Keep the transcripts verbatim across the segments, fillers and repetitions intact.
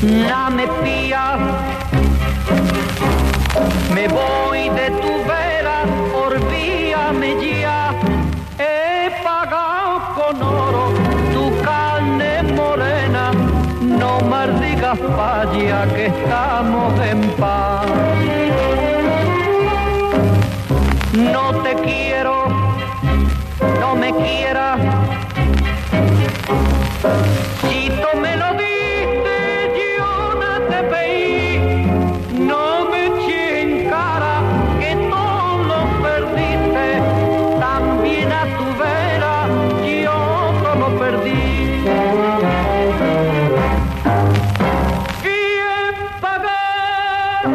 No me pía, me voy de tu vera, olvídame ya. He pagado con oro tu carne morena, no me digas falla que estamos en paz. No te quiero, no me quieras, si tú me lo diste yo no te pedí, no me eches en cara que tú lo perdiste, también a tu vera yo no lo perdí. Bien pagado,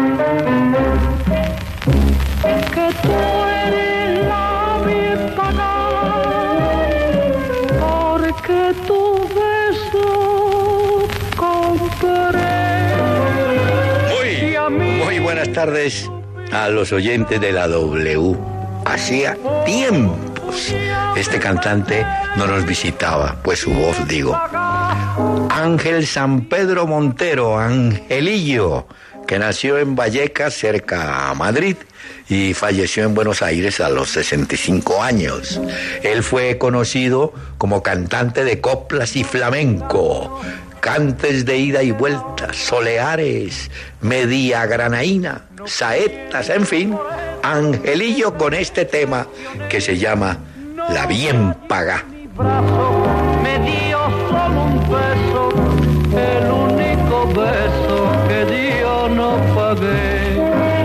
que tú eres la bien pagada, porque tu beso compré. Muy, muy buenas tardes a los oyentes de la W. Hacía tiempos este cantante no nos visitaba, pues su voz, digo. Ángel San Pedro Montero, Angelillo, que nació en Vallecas, cerca a Madrid, y falleció en Buenos Aires a los sesenta y cinco años. Él fue conocido como cantante de coplas y flamenco, cantes de ida y vuelta, soleares, media granaína, saetas, en fin, Angelillo con este tema que se llama La Bien Pagá. Me dio solo un beso, el único beso que yo no pagué.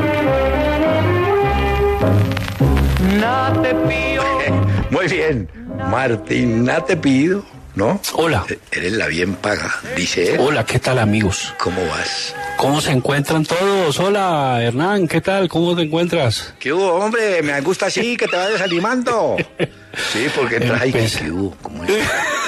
No te pido. Muy bien, Martín, no te pido, ¿no? Hola. Eres la bien paga, dice él. Hola, ¿qué tal, amigos? ¿Cómo vas? ¿Cómo se encuentran todos? Hola, Hernán, ¿qué tal? ¿Cómo te encuentras? ¿Qué hubo, hombre? Me gusta así, que te vas desanimando. Sí, porque trae... Empecé. ¿Qué hubo? ¿Cómo es?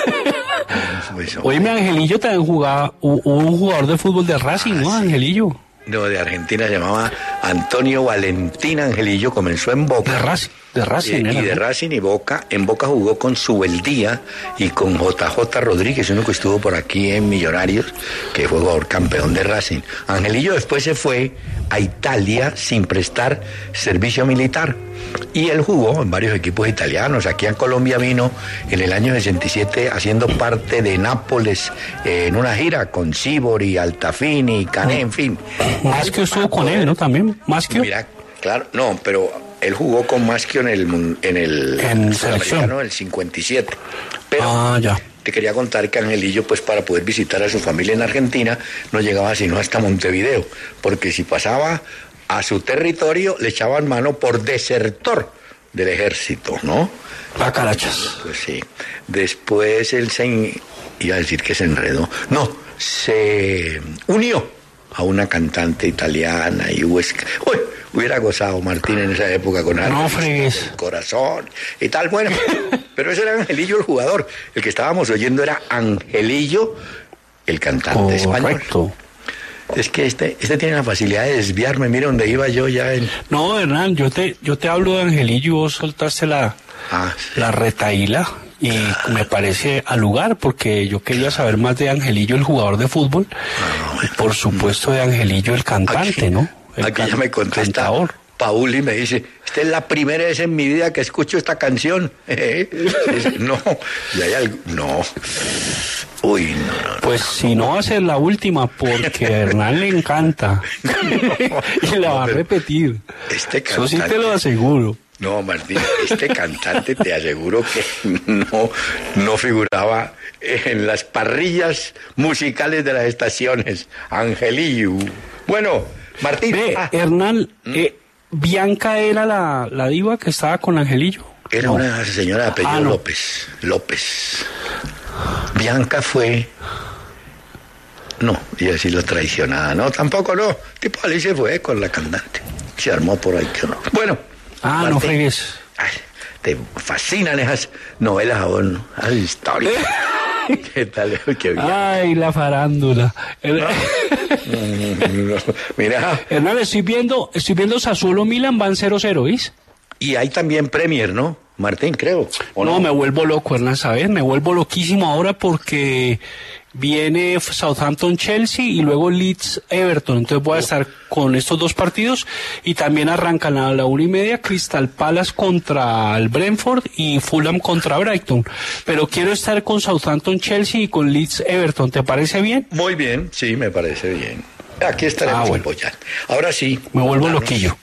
Oye, Angelillo también jugaba, hubo un jugador de fútbol de Racing, Ah, ¿no, sí. Angelillo? No, de Argentina se llamaba Antonio Valentín Angelillo, comenzó en Boca. De Racing, de Racing. Eh, era, y de ¿no? Racing y Boca. En Boca jugó con Subeldía y con J J Rodríguez, uno que estuvo por aquí en Millonarios, que fue jugador campeón de Racing. Angelillo después se fue a Italia sin prestar servicio militar. Y él jugó en varios equipos italianos. Aquí en Colombia vino en el año sesenta y siete haciendo parte de Nápoles eh, en una gira con Sibori, Altafini, Cané, en fin. Maschio estuvo con él, ¿no? También, Maschio. Mira, claro, no, pero él jugó con Maschio en el mun- en el En sudamericano del cincuenta y siete. Pero Ah, ya. te quería contar que Angelillo, pues para poder visitar a su familia en Argentina, no llegaba sino hasta Montevideo, porque si pasaba a su territorio le echaban mano por desertor del ejército, ¿no? La carachas. Pues sí. Después él se... in- iba a decir que se enredó. No, se unió a una cantante italiana y huesca. Uy, hubiera gozado Martín en esa época con algo. No fregues. El corazón y tal, bueno. Pero ese era Angelillo el jugador. El que estábamos oyendo era Angelillo, el cantante español. Correcto. Es que este, este tiene la facilidad de desviarme. Mira donde iba yo ya en... No, Hernán, yo te, yo te hablo de Angelillo y vos soltaste la, Ah, sí. la retaíla y me parece al lugar porque yo quería saber más de Angelillo, el jugador de fútbol, y por supuesto de Angelillo, el cantante, Aquí- ¿no? El Aquí ya can- me contesta cantador. Paul y me dice, esta es la primera vez en mi vida que escucho esta canción. Es- no, y hay algo, no. Uy, no, no, no. Pues si no va a ser la última, porque a Hernán le encanta. Y la va a pero repetir. este Eso sí te cantante- lo aseguro. No, Martín, este cantante te aseguro que no, no figuraba en las parrillas musicales de las estaciones. Angelillo. Bueno, Martín. Ve, ah, Hernán, eh, Bianca era la, la diva que estaba con Angelillo. era No. una señora de apellido Ah, no. López. López. Bianca fue... No, iba a decir la traicionada. No, tampoco no. Tipo Alice fue con la cantante. Se armó por ahí que no. Bueno. Ah, no Martín, fregues. ay, te fascinan esas novelas ahora, ¿no? Esas historias. ¿Qué tal? Qué bien. Ay, la farándula. Mira, Hernán, estoy viendo, estoy viendo Sassuolo Milan van cero cero, ¿viste? y hay también Premier, ¿no? Martín, creo. ¿O no, no, me vuelvo loco, Hernán, ¿sabes? Me vuelvo loquísimo ahora porque viene Southampton-Chelsea y luego Leeds-Everton. Entonces voy a estar con estos dos partidos y también arrancan a la una y media Crystal Palace contra el Brentford y Fulham contra Brighton. Pero quiero estar con Southampton-Chelsea y con Leeds-Everton. ¿Te parece bien? Muy bien, sí, me parece bien. Aquí estaremos ah, bueno. apoyando. Ahora sí. Me vuelvo danos. loquillo.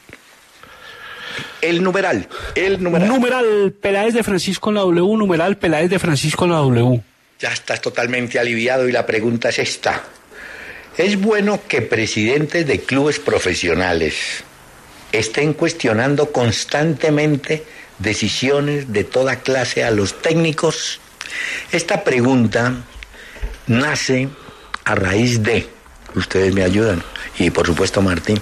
El numeral, el numeral. Numeral Peláez de Francisco en la W, numeral Peláez de Francisco en la W. Ya estás totalmente aliviado y la pregunta es esta. ¿Es bueno que presidentes de clubes profesionales estén cuestionando constantemente decisiones de toda clase a los técnicos? Esta pregunta nace a raíz de, ustedes me ayudan, y por supuesto Martín,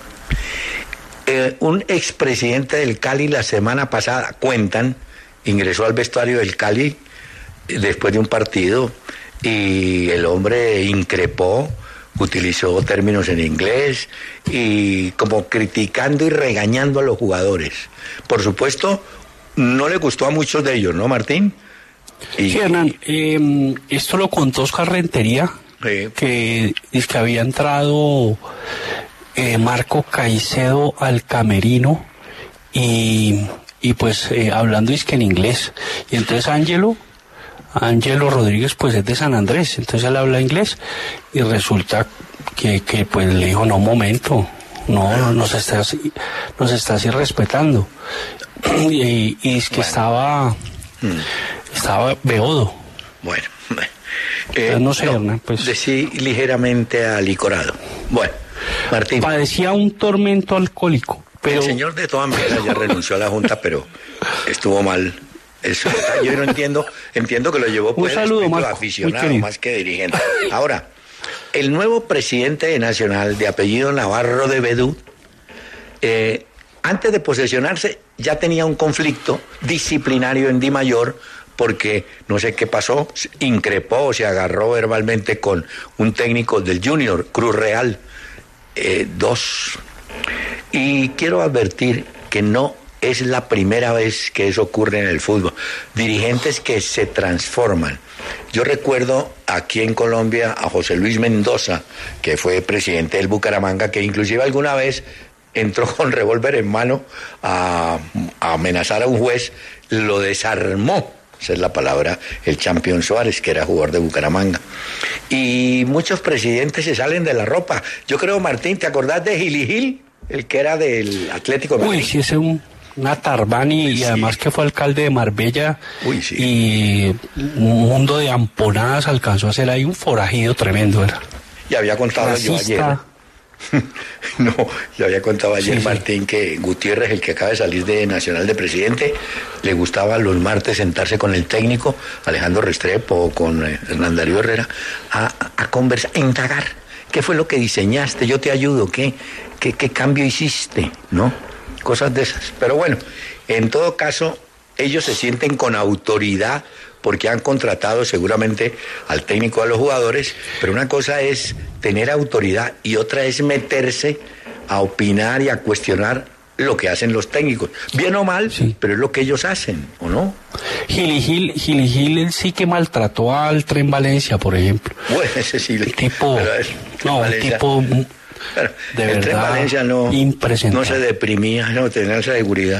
eh, un expresidente del Cali la semana pasada, cuentan, ingresó al vestuario del Cali después de un partido y el hombre increpó, utilizó términos en inglés y como criticando y regañando a los jugadores. Por supuesto, no le gustó a muchos de ellos, ¿no, Martín? Y, sí, Hernán, eh, esto lo contó Oscar Rentería, sí. que es que había entrado eh, Marco Caicedo al camerino y, y pues eh, hablando es que en inglés. Y entonces Ángelo Ángelo Rodríguez pues es de San Andrés, entonces él habla inglés y resulta que, que pues le dijo, no, un momento, no, nos estás, nos estás irrespetando. Y, y es que bueno. estaba, hmm. estaba beodo. Bueno, eh, no sé, no, Hernán, pues. Decí ligeramente alicorado. Bueno, Martín. Padecía un tormento alcohólico, pero... El señor de todas maneras ya renunció a la Junta, pero estuvo mal. Eso, yo no entiendo, entiendo que lo llevó por el espíritu aficionado más que dirigente. Ahora, el nuevo presidente de Nacional, de apellido Navarro de Bedú, eh, antes de posesionarse ya tenía un conflicto disciplinario en Di Mayor, porque no sé qué pasó, increpó, se agarró verbalmente con un técnico del Junior, Cruz Real eh, dos. Y quiero advertir que no es la primera vez que eso ocurre en el fútbol. Dirigentes que se transforman. Yo recuerdo aquí en Colombia a José Luis Mendoza, que fue presidente del Bucaramanga, que inclusive alguna vez entró con revólver en mano a, a amenazar a un juez, lo desarmó, esa es la palabra, el Champion Suárez, que era jugador de Bucaramanga. Y muchos presidentes se salen de la ropa. Yo creo, Martín, ¿te acordás de Gili Gil? El que era del Atlético de Madrid. Uy, sí, ese un... Una Tarbani y sí. además que fue alcalde de Marbella. Uy, sí. Y un mundo de amponadas alcanzó a hacer ahí un forajido tremendo, ¿verdad? Y había contado Racista. yo ayer. no, yo había contado ayer, sí, Martín, sí. que Gutiérrez, el que acaba de salir de Nacional de presidente, le gustaba los martes sentarse con el técnico, Alejandro Restrepo o con eh, Hernán Darío Herrera, a, a conversar, a indagar. ¿Qué fue lo que diseñaste? Yo te ayudo. ¿Qué, qué, qué cambio hiciste? ¿No? Cosas de esas. Pero bueno, en todo caso, ellos se sienten con autoridad porque han contratado seguramente al técnico, a los jugadores, pero una cosa es tener autoridad y otra es meterse a opinar y a cuestionar lo que hacen los técnicos. Bien o mal, sí. pero es lo que ellos hacen, ¿o no? Gili Gil, Gili Gil sí que maltrató al Tren Valencia, por ejemplo. Bueno, ese sí. El tipo, no, el tipo... Pero de el verdad, Tren Valencia no, no se deprimía, no tenía esa seguridad.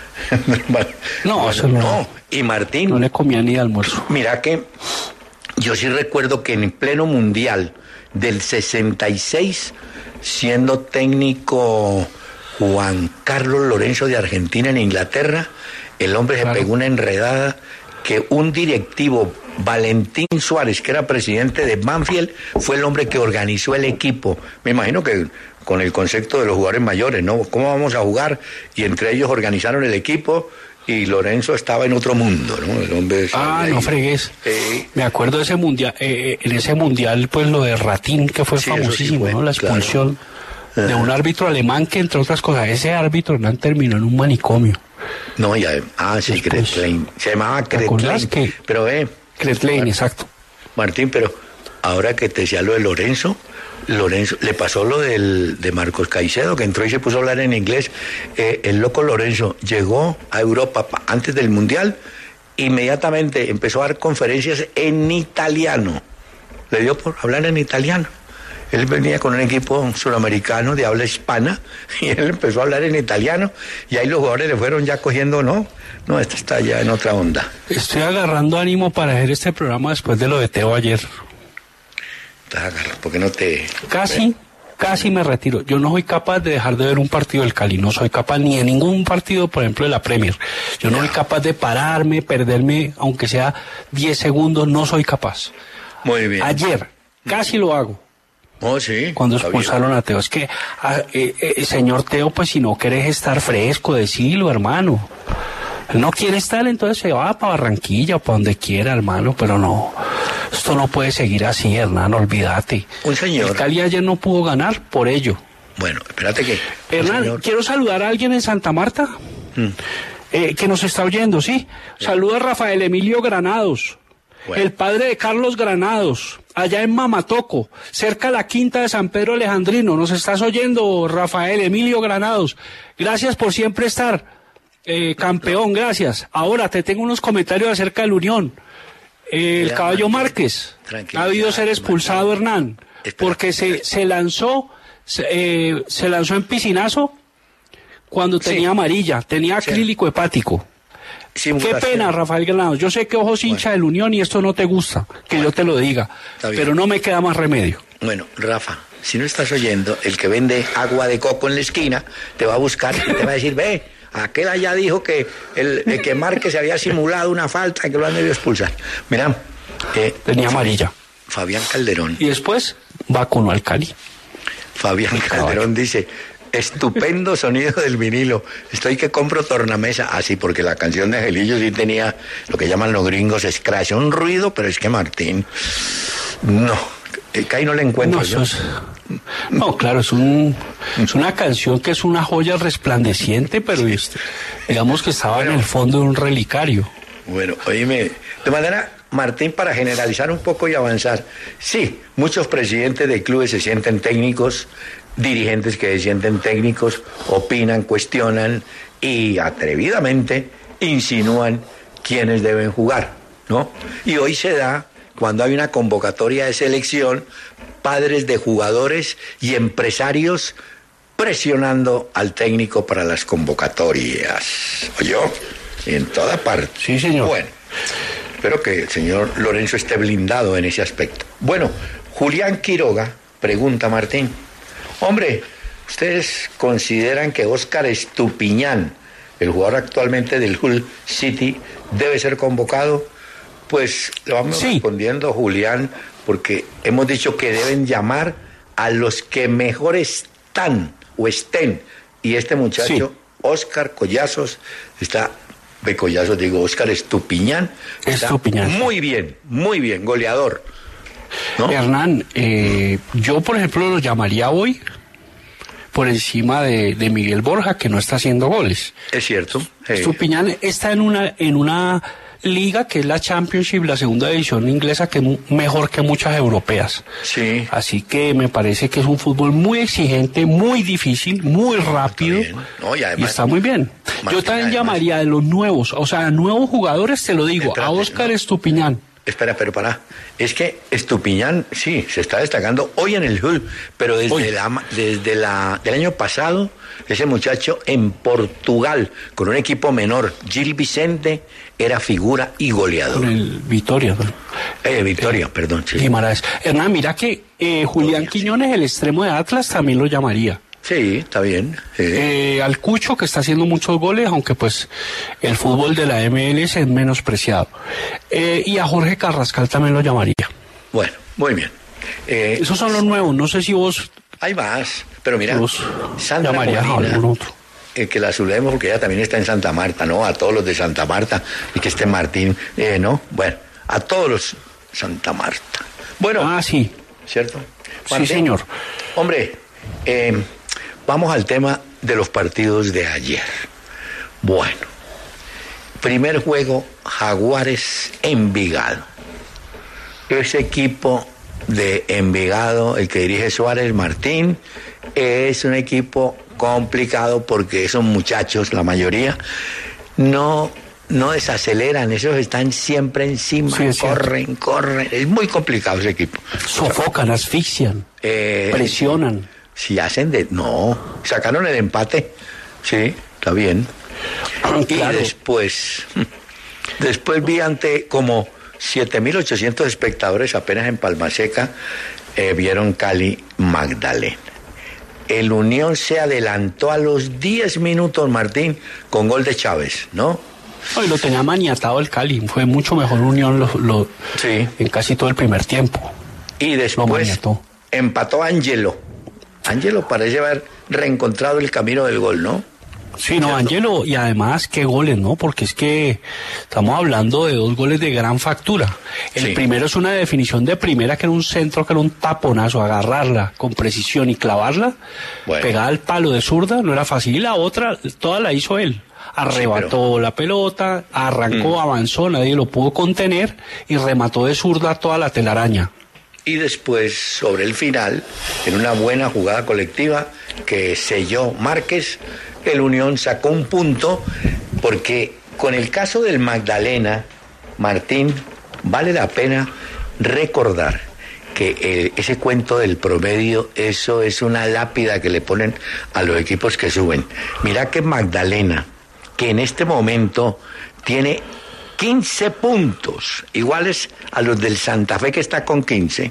no, eso no, no. Y Martín, no le comía ni de almuerzo. Mira que yo sí recuerdo que en pleno mundial del sesenta y seis, siendo técnico Juan Carlos Lorenzo de Argentina en Inglaterra, el hombre claro. se pegó una enredada que un directivo, Valentín Suárez, que era presidente de Banfield, fue el hombre que organizó el equipo. Me imagino que con el concepto de los jugadores mayores, ¿no? ¿Cómo vamos a jugar? Y entre ellos organizaron el equipo y Lorenzo estaba en otro mundo, ¿no? El hombre ah, no fregues. Eh, Me acuerdo de ese mundial, eh, en ese mundial, pues lo de Ratín, que fue sí, famosísimo, sí fue, ¿no? La expulsión claro. de un árbitro alemán que, entre otras cosas, ese árbitro no terminó en un manicomio. No, ya, ah, sí, Kretlein. Se llamaba Kretlein. Que... Pero, eh. Kretlein, exacto. Martín, pero ahora que te decía lo de Lorenzo, Lorenzo, le pasó lo del, de Marcos Caicedo, que entró y se puso a hablar en inglés. Eh, el loco Lorenzo llegó a Europa antes del Mundial, inmediatamente empezó a dar conferencias en italiano. Le dio por hablar en italiano. Él venía con un equipo suramericano de habla hispana y él empezó a hablar en italiano y ahí los jugadores le fueron ya cogiendo, no, no, este está ya en otra onda. Estoy agarrando ánimo para hacer este programa después de lo de Teo ayer. ¿Por qué no te...? Casi, casi me retiro. Yo no soy capaz de dejar de ver un partido del Cali, no soy capaz ni de ningún partido, por ejemplo, de la Premier. Yo no, no soy capaz de pararme, perderme, aunque sea diez segundos, no soy capaz. Muy bien. Ayer, casi lo hago. Oh, sí. Cuando expulsaron a Teo. Es que, a, eh, eh, señor Teo, pues si no querés estar fresco, decilo, hermano. Él no quiere estar, entonces se va para Barranquilla o para donde quiera, hermano, pero no. Esto no puede seguir así, Hernán, olvídate. Un señor. El Cali ayer no pudo ganar por ello. Bueno, espérate que... Hernán, señor... quiero saludar a alguien en Santa Marta, hmm. eh, que nos está oyendo, ¿sí? sí. Saluda a Rafael Emilio Granados. Bueno. El padre de Carlos Granados, allá en Mamatoco, cerca de la Quinta de San Pedro Alejandrino. Nos estás oyendo, Rafael Emilio Granados. Gracias por siempre estar, eh, campeón, gracias. Ahora te tengo unos comentarios acerca del Unión. Eh, el Caballo Márquez ha debido ser expulsado, Hernán, porque se, se lanzó, se, eh, se lanzó en piscinazo cuando tenía sí. amarilla, tenía acrílico sí. hepático. Qué pena, Rafael Granados. Yo sé que ojos hincha bueno. del Unión y esto no te gusta, que bueno. yo te lo diga, pero no me queda más remedio. Bueno, Rafa, si no estás oyendo, el que vende agua de coco en la esquina te va a buscar y te va a decir, ve, aquel allá dijo que el, el que Márquez había simulado una falta y que lo han debido expulsar. Mira, eh, tenía amarilla. Fabián Calderón. Y después vacunó al Cali. Fabián Calderón dice... Estupendo sonido del vinilo. Estoy que compro tornamesa. Ah, sí, porque la canción de Angelillo sí tenía lo que llaman los gringos scratch. Un ruido, pero es que Martín... No, que ahí no le encuentro no, yo. Es, no, claro, es, un, es una canción que es una joya resplandeciente, pero sí. digamos que estaba bueno, en el fondo de un relicario. Bueno, oíme, de manera... Martín, para generalizar un poco y avanzar, sí, muchos presidentes de clubes se sienten técnicos, dirigentes que se sienten técnicos, opinan, cuestionan y atrevidamente insinúan quiénes deben jugar, ¿no? Y hoy se da, cuando hay una convocatoria de selección, padres de jugadores y empresarios presionando al técnico para las convocatorias. ¿Oyó? En toda parte. Sí, señor. Bueno. Espero que el señor Lorenzo esté blindado en ese aspecto. Bueno, Julián Quiroga pregunta, Martín, hombre, ¿ustedes consideran que Óscar Estupiñán, el jugador actualmente del Hull City, debe ser convocado? Pues le vamos sí. respondiendo, Julián, porque hemos dicho que deben llamar a los que mejor están o estén. Y este muchacho, sí. Óscar Collazos, está... de Collazos, digo, Óscar Estupiñán. Estupiñán. Muy bien, muy bien, goleador. ¿No? Hernán, eh, yo por ejemplo lo llamaría hoy por encima de, de Miguel Borja, que no está haciendo goles. Es cierto. Eh. Estupiñán está en una, en una liga que es la Championship, la segunda división inglesa, que es mejor que muchas europeas. Sí. Así que me parece que es un fútbol muy exigente, muy difícil, muy rápido. No, y, además, y está muy bien. Martín, yo también además, llamaría de los nuevos, o sea, nuevos jugadores, te lo digo, espérate, a Óscar no. Estupiñán. Espera, pero para, es que Estupiñán, sí, se está destacando hoy en el Hull, pero desde, la, desde la, el año pasado, ese muchacho en Portugal, con un equipo menor, Gil Vicente, era figura y goleador. Con el Vitoria. ¿no? Eh, Vitoria, eh, perdón. Sí. Guimaraes. Hernán, mira que eh, Julián Quiñones, sí. el extremo de Atlas, también lo llamaría. Sí, está bien. Sí. Eh, al Cucho, que está haciendo muchos goles, aunque pues el fútbol de la M L S es menospreciado. Eh, y a Jorge Carrascal también lo llamaría. Bueno, muy bien. Eh, Esos son los nuevos, no sé si vos... Hay más, pero mira, Sandra Molina, a algún otro. Eh, que la saludemos porque ella también está en Santa Marta, ¿no? A todos los de Santa Marta, y que esté Martín, eh, ¿no? Bueno, a todos los Santa Marta. Bueno. Ah, sí. ¿Cierto? Martín, sí, señor. Hombre, eh... vamos al tema de los partidos de ayer. Bueno, primer juego, Jaguares Envigado. Ese equipo de Envigado, el que dirige Suárez Martín, es un equipo complicado porque esos muchachos, la mayoría, no, no desaceleran, esos están siempre encima, sí, corren, cierto. corren, es muy complicado ese equipo. Sofocan, asfixian, eh, presionan. Si hacen de... No, sacaron el empate, sí, está bien. Claro. Y después, después vi ante como siete mil ochocientos espectadores apenas en Palmaseca, eh, vieron Cali Magdalena. El Unión se adelantó a los diez minutos, Martín, con gol de Chávez, ¿no? Hoy lo tenía maniatado el Cali, fue mucho mejor Unión lo, lo, sí. en casi todo el primer tiempo. Y después empató Ángelo. Ángelo parece haber reencontrado el camino del gol, ¿no? Sí, no, Ángelo, y además, qué goles, ¿no? Porque es que estamos hablando de dos goles de gran factura. El sí. primero es una definición de primera, que era un centro, que era un taponazo, agarrarla con precisión y clavarla, bueno. pegada al palo de zurda, no era fácil. Y la otra, toda la hizo él. Arrebató sí, pero... la pelota, arrancó, mm. avanzó, nadie lo pudo contener y remató de zurda toda la telaraña. Y después, sobre el final, en una buena jugada colectiva que selló Márquez, el Unión sacó un punto, porque con el caso del Magdalena, Martín, vale la pena recordar que eh, ese cuento del promedio, eso es una lápida que le ponen a los equipos que suben. Mira que Magdalena, que en este momento tiene quince puntos, iguales a los del Santa Fe, que está con quince,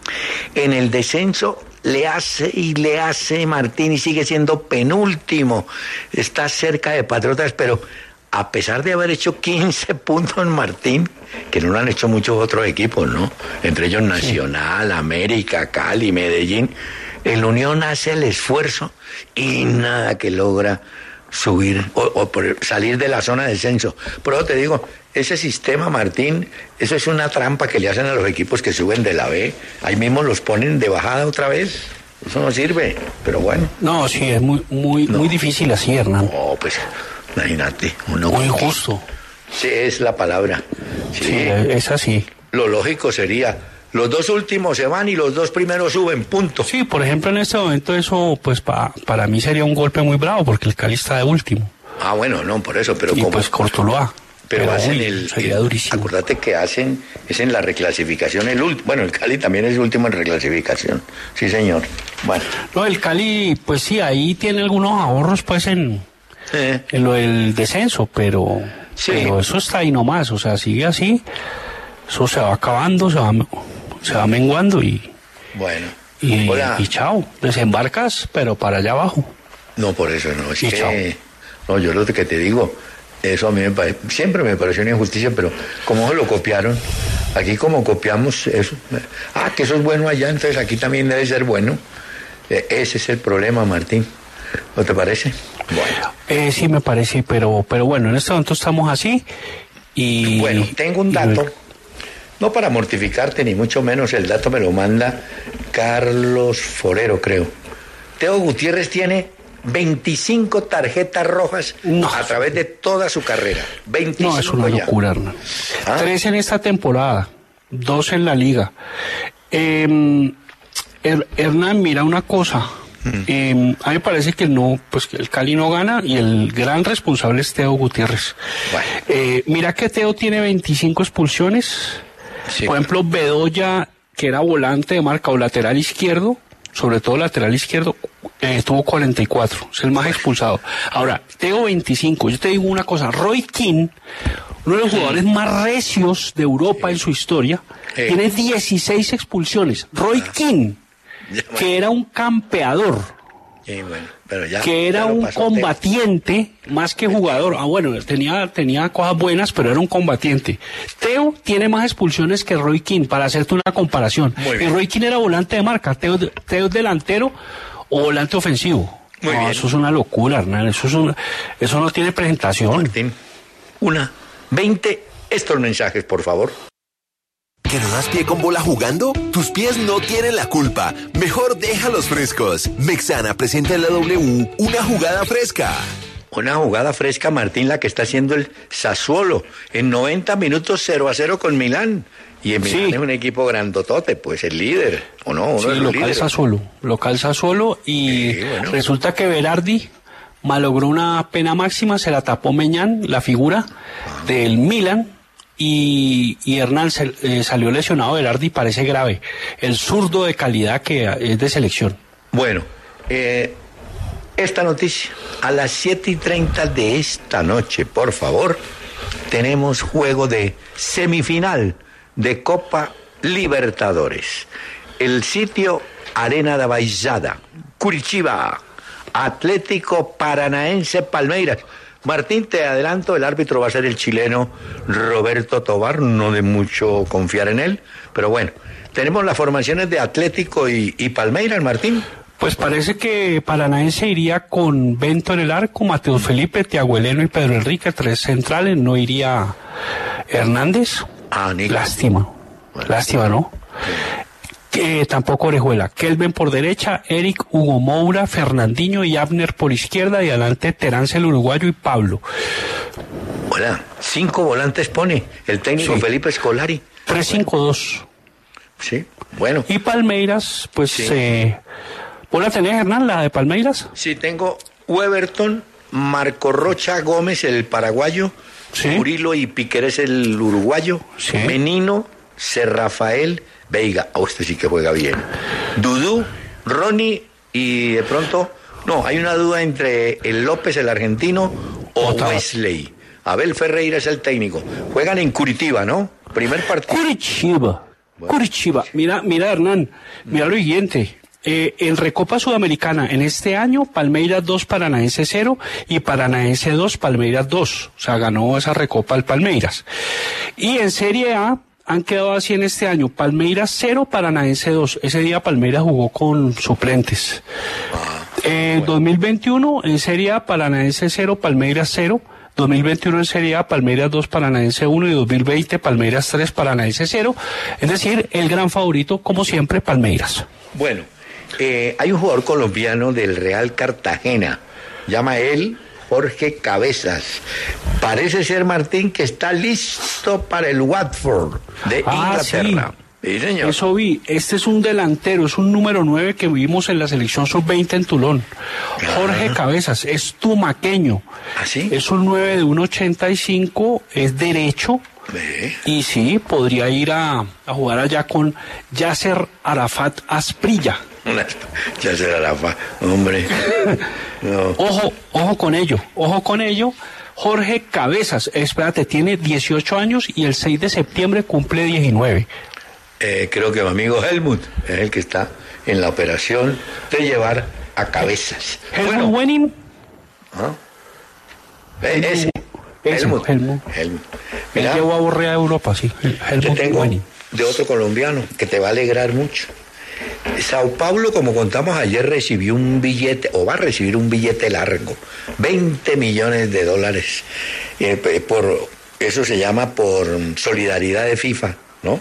en el descenso le hace y le hace Martín y sigue siendo penúltimo, está cerca de Patriotas, pero a pesar de haber hecho quince puntos Martín, que no lo han hecho muchos otros equipos, ¿no? Entre ellos Nacional, sí. América, Cali, Medellín, el Unión hace el esfuerzo y nada que logra subir o, o por salir de la zona de descenso. Por eso te digo, ese sistema, Martín, eso es una trampa que le hacen a los equipos que suben de la B. Ahí mismo los ponen de bajada otra vez. Eso no sirve, pero bueno. No, sí, es muy muy no. muy difícil así, Hernán. No, pues, imagínate. Uno muy injusto. Sí, es la palabra. Sí, sí, es así. Lo lógico sería... Los dos últimos se van y los dos primeros suben, punto. Sí, por ejemplo, en este momento eso, pues pa, para mí sería un golpe muy bravo, porque el Cali está de último. Ah, bueno, no, por eso, pero y como... pues Cortuluá. Pero, pero hacen uy, el... Sería el durísimo. Acuérdate que hacen, es en la reclasificación el último. Bueno, el Cali también es el último en reclasificación. Sí, señor. Bueno. No, el Cali, pues sí, ahí tiene algunos ahorros, pues, en, eh. en lo del descenso, pero, sí. pero eso está ahí nomás, o sea, sigue así, eso se va acabando, se va... se va menguando y bueno y, y chao, desembarcas pero para allá abajo. No, por eso no, es y que chao. No, yo lo que te digo, eso a mí me parece, siempre me pareció una injusticia, pero como se lo copiaron, aquí como copiamos eso, ah, que eso es bueno allá, entonces aquí también debe ser bueno. Eh, ese es el problema, Martín, ¿no te parece? Bueno, eh, sí me parece, pero pero bueno, en este momento estamos así y bueno, tengo un dato. Y... No para mortificarte, ni mucho menos, el dato me lo manda Carlos Forero, creo. Teo Gutiérrez tiene veinticinco tarjetas rojas no. a través de toda su carrera. veinticinco no, es una ya. locura, Hernán. ¿Ah? Tres en esta temporada, dos en la liga. Eh, Hernán, mira una cosa. Mm. Eh, a mí me parece que no, pues que el Cali no gana y el gran responsable es Teo Gutiérrez. Bueno. Eh, mira que Teo tiene veinticinco expulsiones. Sí. Por ejemplo, Bedoya, que era volante de marca o lateral izquierdo, sobre todo lateral izquierdo, eh, tuvo cuarenta y cuatro, es el más expulsado. Ahora, Teo veinticinco, yo te digo una cosa, Roy Keane, uno de los jugadores más recios de Europa en su historia, eh. tiene dieciséis expulsiones. Roy ah. Keane, ya, bueno. que era un campeador. Sí, bueno, pero ya, que era un combatiente Teo. Más que jugador. Ah, bueno, tenía, tenía cosas buenas, pero era un combatiente. Teo tiene más expulsiones que Roy Keane, para hacerte una comparación. Y Roy Keane era volante de marca, Teo, Teo es delantero o volante ofensivo. Muy no, bien. Eso es una locura, Hernán. Eso, es una, eso no tiene presentación. Martín, una, veinte, estos mensajes, por favor. ¿Que no das pie con bola jugando? Tus pies no tienen la culpa. Mejor déjalos frescos. Mexana presenta en la W una jugada fresca. una jugada fresca, Martín, la que está haciendo el Sassuolo. En noventa minutos cero a cero con Milán. Y el Milán sí. es un equipo grandotote, pues el líder, ¿o no? Uno sí, de los local líderes. Sassuolo, local Sassuolo. Y sí, bueno. resulta que Berardi malogró una pena máxima, se la tapó Meñán, la figura ah. del Milan. Y, y Hernán se, eh, salió lesionado. Berardi, parece grave. El zurdo de calidad que es de selección. Bueno, eh, esta noticia, a las siete y treinta de esta noche, por favor, tenemos juego de semifinal de Copa Libertadores. El sitio Arena da Baixada, Curitiba, Atlético Paranaense Palmeiras. Martín, te adelanto, el árbitro va a ser el chileno Roberto Tobar, no de mucho confiar en él, pero bueno, tenemos las formaciones de Atlético y, y Palmeiras, Martín. Pues parece que Paranaense iría con Bento en el arco, Mateo Felipe, Thiago Heleno y Pedro Enrique, tres centrales, no iría Hernández. Ah, ni Lástima, bueno. lástima, ¿no? Sí. Que tampoco Orejuela. Kelvin por derecha, Eric, Hugo Moura, Fernandinho y Abner por izquierda, y adelante Terence el uruguayo y Pablo. Hola, cinco volantes pone el técnico sí. Felipe Scolari. tres cinco dos. Sí, bueno. Y Palmeiras, pues, sí. eh, ¿vos la tenés, Hernán, la de Palmeiras? Sí, tengo Weberton, Marco Rocha Gómez, el paraguayo, sí. Murilo y Piquerés, el uruguayo, sí. Menino, Serrafael Veiga, oh, este sí que juega bien. Dudú, Ronnie y de pronto, no, hay una duda entre el López, el argentino, o Otava. Wesley. Abel Ferreira es el técnico. Juegan en Curitiba, ¿no? Primer partido. Curitiba, bueno. Curitiba. Mira, mira, Hernán, mira lo siguiente. Eh, en Recopa Sudamericana, en este año, Palmeiras dos, Paranaense cero, y Paranaense dos, Palmeiras dos. O sea, ganó esa Recopa el Palmeiras. Y en Serie A, han quedado así en este año: Palmeiras cero, Paranaense dos. Ese día Palmeiras jugó con suplentes. Ah, eh, bueno. dos mil veintiuno en Serie A, Paranaense cero, Palmeiras cero. dos mil veintiuno en Serie A, Palmeiras dos, Paranaense uno. Y dos mil veinte, Palmeiras tres, Paranaense cero. Es decir, el gran favorito, como siempre, Palmeiras. Bueno, eh, hay un jugador colombiano del Real Cartagena. Llama él Jorge Cabezas. Parece ser, Martín, que está listo para el Watford de ah, Inglaterra. Sí. Sí, señor. Eso vi. Este es un delantero, es un número nueve que vimos en la selección sub veinte en Tulón. Ah. Jorge Cabezas, es tumaqueño. ¿Ah, sí? Es un nueve de uno ochenta y cinco, es derecho. ¿Ve? Y sí, podría ir a, a jugar allá con Yasser Arafat Asprilla. Yasser Arafat, hombre. No. Ojo, ojo con ello, ojo con ello. Jorge Cabezas, espérate, tiene dieciocho años y el seis de septiembre cumple diecinueve. Eh, creo que mi amigo Helmut es el que está en la operación de llevar a Cabezas. Helmut bueno. Wenning. ¿Ah? Eh, ese. Helmut. Helmut. Helmut. Mira, él llevó a Borrea a Europa, sí. Helmut yo tengo Wenning. De otro colombiano que te va a alegrar mucho. Sao Paulo, como contamos ayer, recibió un billete, o va a recibir un billete largo, veinte millones de dólares. Eh, por eso se llama por solidaridad de FIFA, ¿no?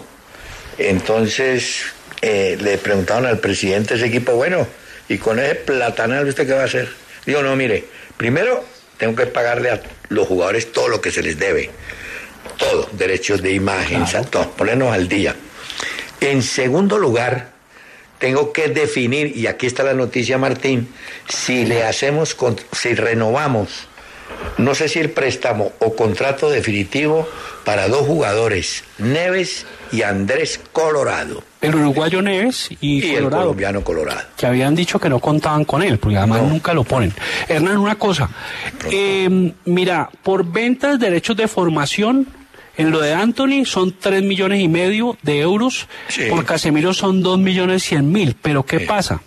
Entonces eh, le preguntaron al presidente de ese equipo, bueno, y con ese platanal, ¿usted qué va a hacer? Digo, no, mire, primero tengo que pagarle a los jugadores todo lo que se les debe, todo, derechos de imagen, claro. todo, ponernos al día. En segundo lugar, tengo que definir, y aquí está la noticia, Martín, si le hacemos, si renovamos, no sé si el préstamo o contrato definitivo para dos jugadores, Neves y Andrés Colorado. El uruguayo Neves y, y Colorado, el colombiano Colorado. Que habían dicho que no contaban con él, porque además no. nunca lo ponen. Hernán, una cosa, eh, mira, por ventas de derechos de formación, en lo de Anthony son tres millones y medio de euros, sí. Por Casemiro son dos millones cien mil, pero ¿qué sí. pasa?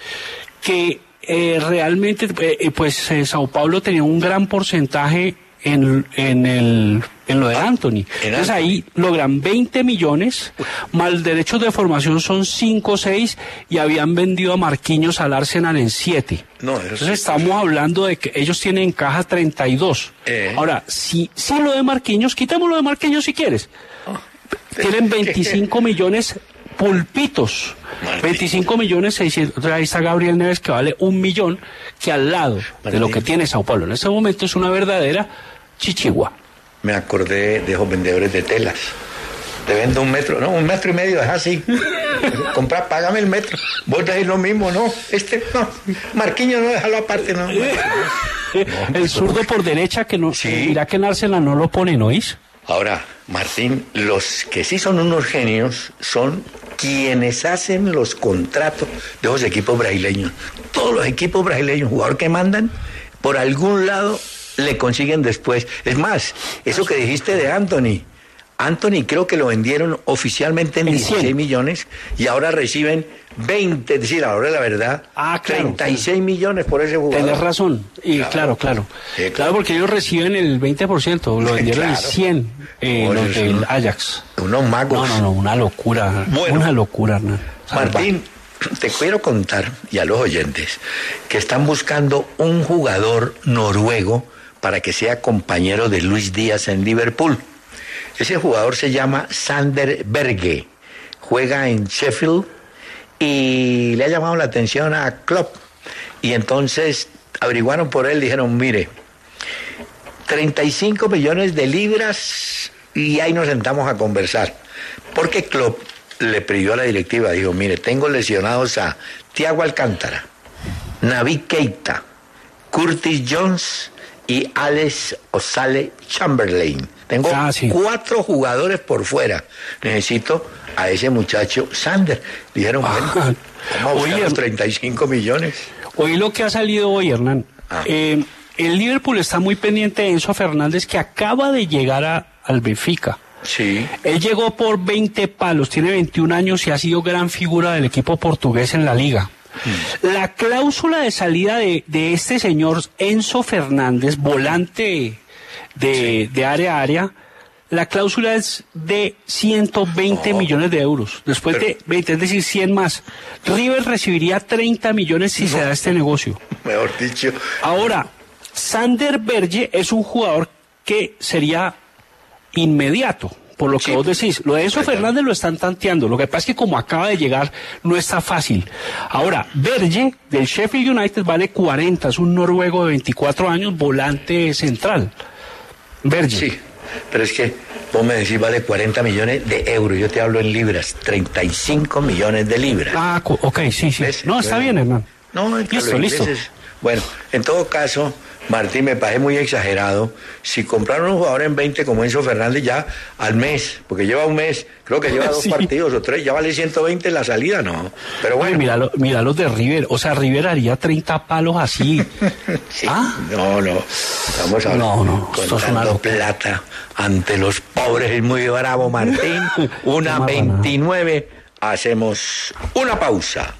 Que eh, realmente, eh, pues eh, Sao Paulo tenía un gran porcentaje en, en, el, en lo de ah, Anthony. Entonces Anthony. Ahí logran veinte millones, más derechos de formación son cinco o seis, y habían vendido a Marquinhos al Arsenal en siete. No, Entonces sí. estamos hablando de que ellos tienen en caja treinta y dos. Eh. Ahora, si, si lo de Marquinhos, quitemos lo de Marquinhos si quieres. Oh. Tienen veinticinco millones pulpitos. veinticinco millones seiscientos. Ahí está Gabriel Neves, que vale un millón, que al lado de lo que tiene Sao Paulo en este momento es una verdadera chichigua. Me acordé de esos vendedores de telas. Te vendo un metro, no, un metro y medio, es así. Compra, págame el metro. Vos decís lo mismo, no. Este, no. Marquinhos, no, déjalo aparte, no. no. El zurdo por derecha, que no, sí. Mira que en Arsenal no lo pone, ¿no es? Ahora, Martín, los que sí son unos genios son quienes hacen los contratos de los equipos brasileños. Todos los equipos brasileños, jugador que mandan, por algún lado le consiguen después. Es más, eso que dijiste de Anthony. Anthony creo que lo vendieron oficialmente en dieciséis millones y ahora reciben veinte, es decir, ahora la verdad, ah, claro, treinta y seis millones por ese jugador. Tenés razón, y claro, claro, claro. Sí, claro. Claro, porque ellos reciben el veinte por ciento, lo vendieron claro. en cien, eh, los del un, Ajax. Unos magos. No, no, no, una locura, bueno, una locura. ¿No? Martín, te quiero contar, y a los oyentes, que están buscando un jugador noruego para que sea compañero de Luis Díaz en Liverpool. Ese jugador se llama Sander Berge, juega en Sheffield y le ha llamado la atención a Klopp. Y entonces averiguaron por él, dijeron, mire, treinta y cinco millones de libras y ahí nos sentamos a conversar. Porque Klopp le pidió a la directiva, dijo, mire, tengo lesionados a Thiago Alcántara, Naby Keita, Curtis Jones y Alex Oxlade-Chamberlain. Tengo ah, sí. cuatro jugadores por fuera. Necesito a ese muchacho Sander. Dijeron, ah, bueno, vamos a buscar oye, los treinta y cinco millones. Oí lo que ha salido hoy, Hernán. Ah. Eh, el Liverpool está muy pendiente de Enzo Fernández, que acaba de llegar a, al Benfica. Sí. Él llegó por veinte palos, tiene veintiún años y ha sido gran figura del equipo portugués en la liga. Hmm. La cláusula de salida de, de este señor Enzo Fernández, volante de, sí. de área a área, la cláusula es de ciento veinte oh. millones de euros. Después Pero, de veinte, es decir, cien más. River recibiría treinta millones si no. se da este negocio. Mejor dicho. Ahora, Sander Berge es un jugador que sería inmediato, por lo que sí. vos decís. Lo de Enzo Fernández lo están tanteando. Lo que pasa es que como acaba de llegar, no está fácil. Ahora, Berge, del Sheffield United, vale cuarenta. Es un noruego de veinticuatro años, volante central. Berge. Sí, pero es que vos me decís vale cuarenta millones de euros. Yo te hablo en libras. treinta y cinco millones de libras. Ah, ok, sí, sí. ¿Ves? No, está bueno. bien, hermano. No, listo, listo. Bueno, en todo caso, Martín, me parece muy exagerado. Si compraron un jugador en veinte como Enzo Fernández ya al mes, porque lleva un mes, creo que lleva dos sí. partidos o tres, ya vale ciento veinte la salida, no. Pero bueno. Mira, lo, mira los de River, o sea, River haría treinta palos así. sí. ¿Ah? No, no. Estamos hablando no, no. contando plata ante los pobres, es muy bravo, Martín. Una veintinueve, hacemos una pausa.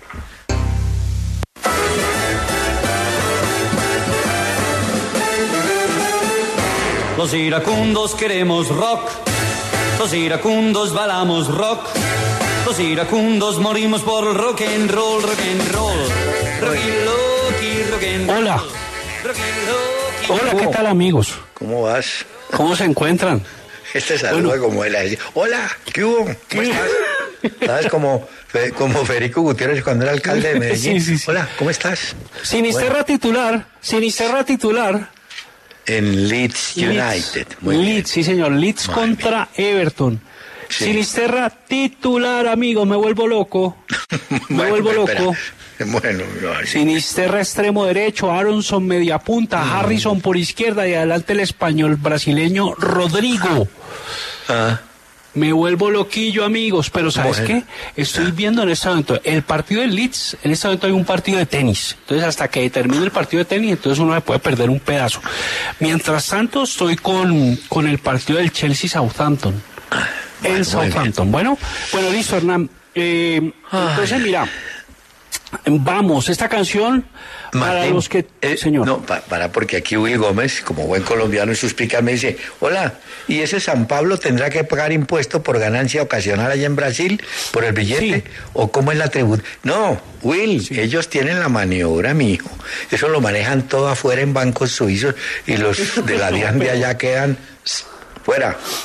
Los iracundos queremos rock, los iracundos bailamos rock, los iracundos morimos por rock and roll, rock and roll, rock and loki, rock and roll. Hola. Rock and loki. Hola, ¿qué tal, amigos? ¿Cómo vas? ¿Cómo se encuentran? Este saludo bueno. como él decía, hola, ¿qué hubo? ¿Cómo estás? ¿Sabes? Como, como Federico Gutiérrez cuando era alcalde de Medellín. Sí, sí, sí. Hola, ¿cómo estás? Sinisterra bueno. titular, Sinisterra titular. En Leeds United. Muy Leeds, bien. sí señor. Leeds Muy contra bien. Everton. Sí. Sinisterra titular, amigo. Me vuelvo loco. Me bueno, vuelvo loco. Bueno, no, Sinisterra extremo derecho, Aronson media punta, mm. Harrison por izquierda y adelante el español brasileño Rodrigo. Ah. Me vuelvo loquillo, amigos, pero ¿sabes bueno. qué? Estoy ah. viendo en este momento el partido del Leeds, en este momento hay un partido de tenis, entonces hasta que termine el partido de tenis, entonces uno se puede perder un pedazo. Mientras tanto estoy con, con el partido del Chelsea-Southampton, ah, bueno, el Southampton. Bueno, bueno, listo, Hernán. Eh, entonces, mira, vamos, esta canción... Para Martín, los que... Eh, señor. No, pa, para, porque aquí Will Gómez, como buen colombiano y suspicaz, me dice, hola, ¿y ese San Pablo tendrá que pagar impuesto por ganancia ocasional allá en Brasil, por el billete? Sí. ¿O cómo es la tributa? No, Will, sí. ellos tienen la maniobra, mijo. Eso lo manejan todo afuera en bancos suizos y los de la DIAN de allá quedan fuera.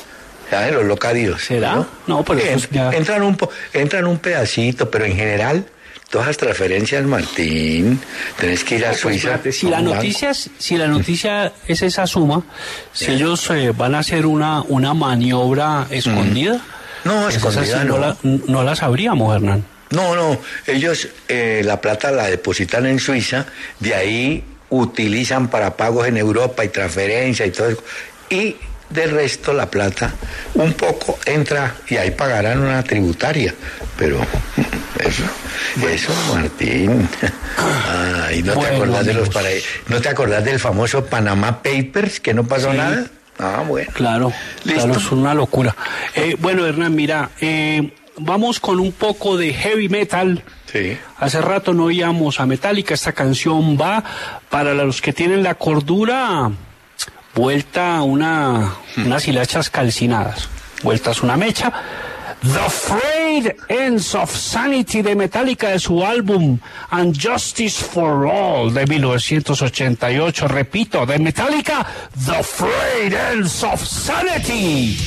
¿sabes? Los locadios. ¿Será? No, no pero en, ya... entran, un po, entran un pedacito, pero en general, todas las transferencias, Martín, tenés que ir a no, Suiza. Pues, si, la noticia es, si la noticia es esa suma, si yeah. ellos eh, van a hacer una, una maniobra escondida, mm. no, escondida no. No la, no la sabríamos, Hernán. No, no, ellos eh, la plata la depositan en Suiza, de ahí utilizan para pagos en Europa y transferencias y todo eso, y del resto la plata un poco entra y ahí pagarán una tributaria, pero eso, eso Martín, ay, ¿no bueno, te acordás de los para... no te acordás del famoso Panama Papers que no pasó sí. nada? Ah, bueno. Claro, ¿listo? Claro, es una locura. Eh, bueno, Hernán, mira, eh, vamos con un poco de heavy metal. Sí. Hace rato no oíamos a Metallica, esta canción va para los que tienen la cordura vuelta a una, hmm. unas hilachas calcinadas, vueltas una mecha. The Frayed Ends of Sanity de Metallica, de su álbum And Justice for All de mil novecientos ochenta y ocho. Repito, de Metallica, The Frayed Ends of Sanity.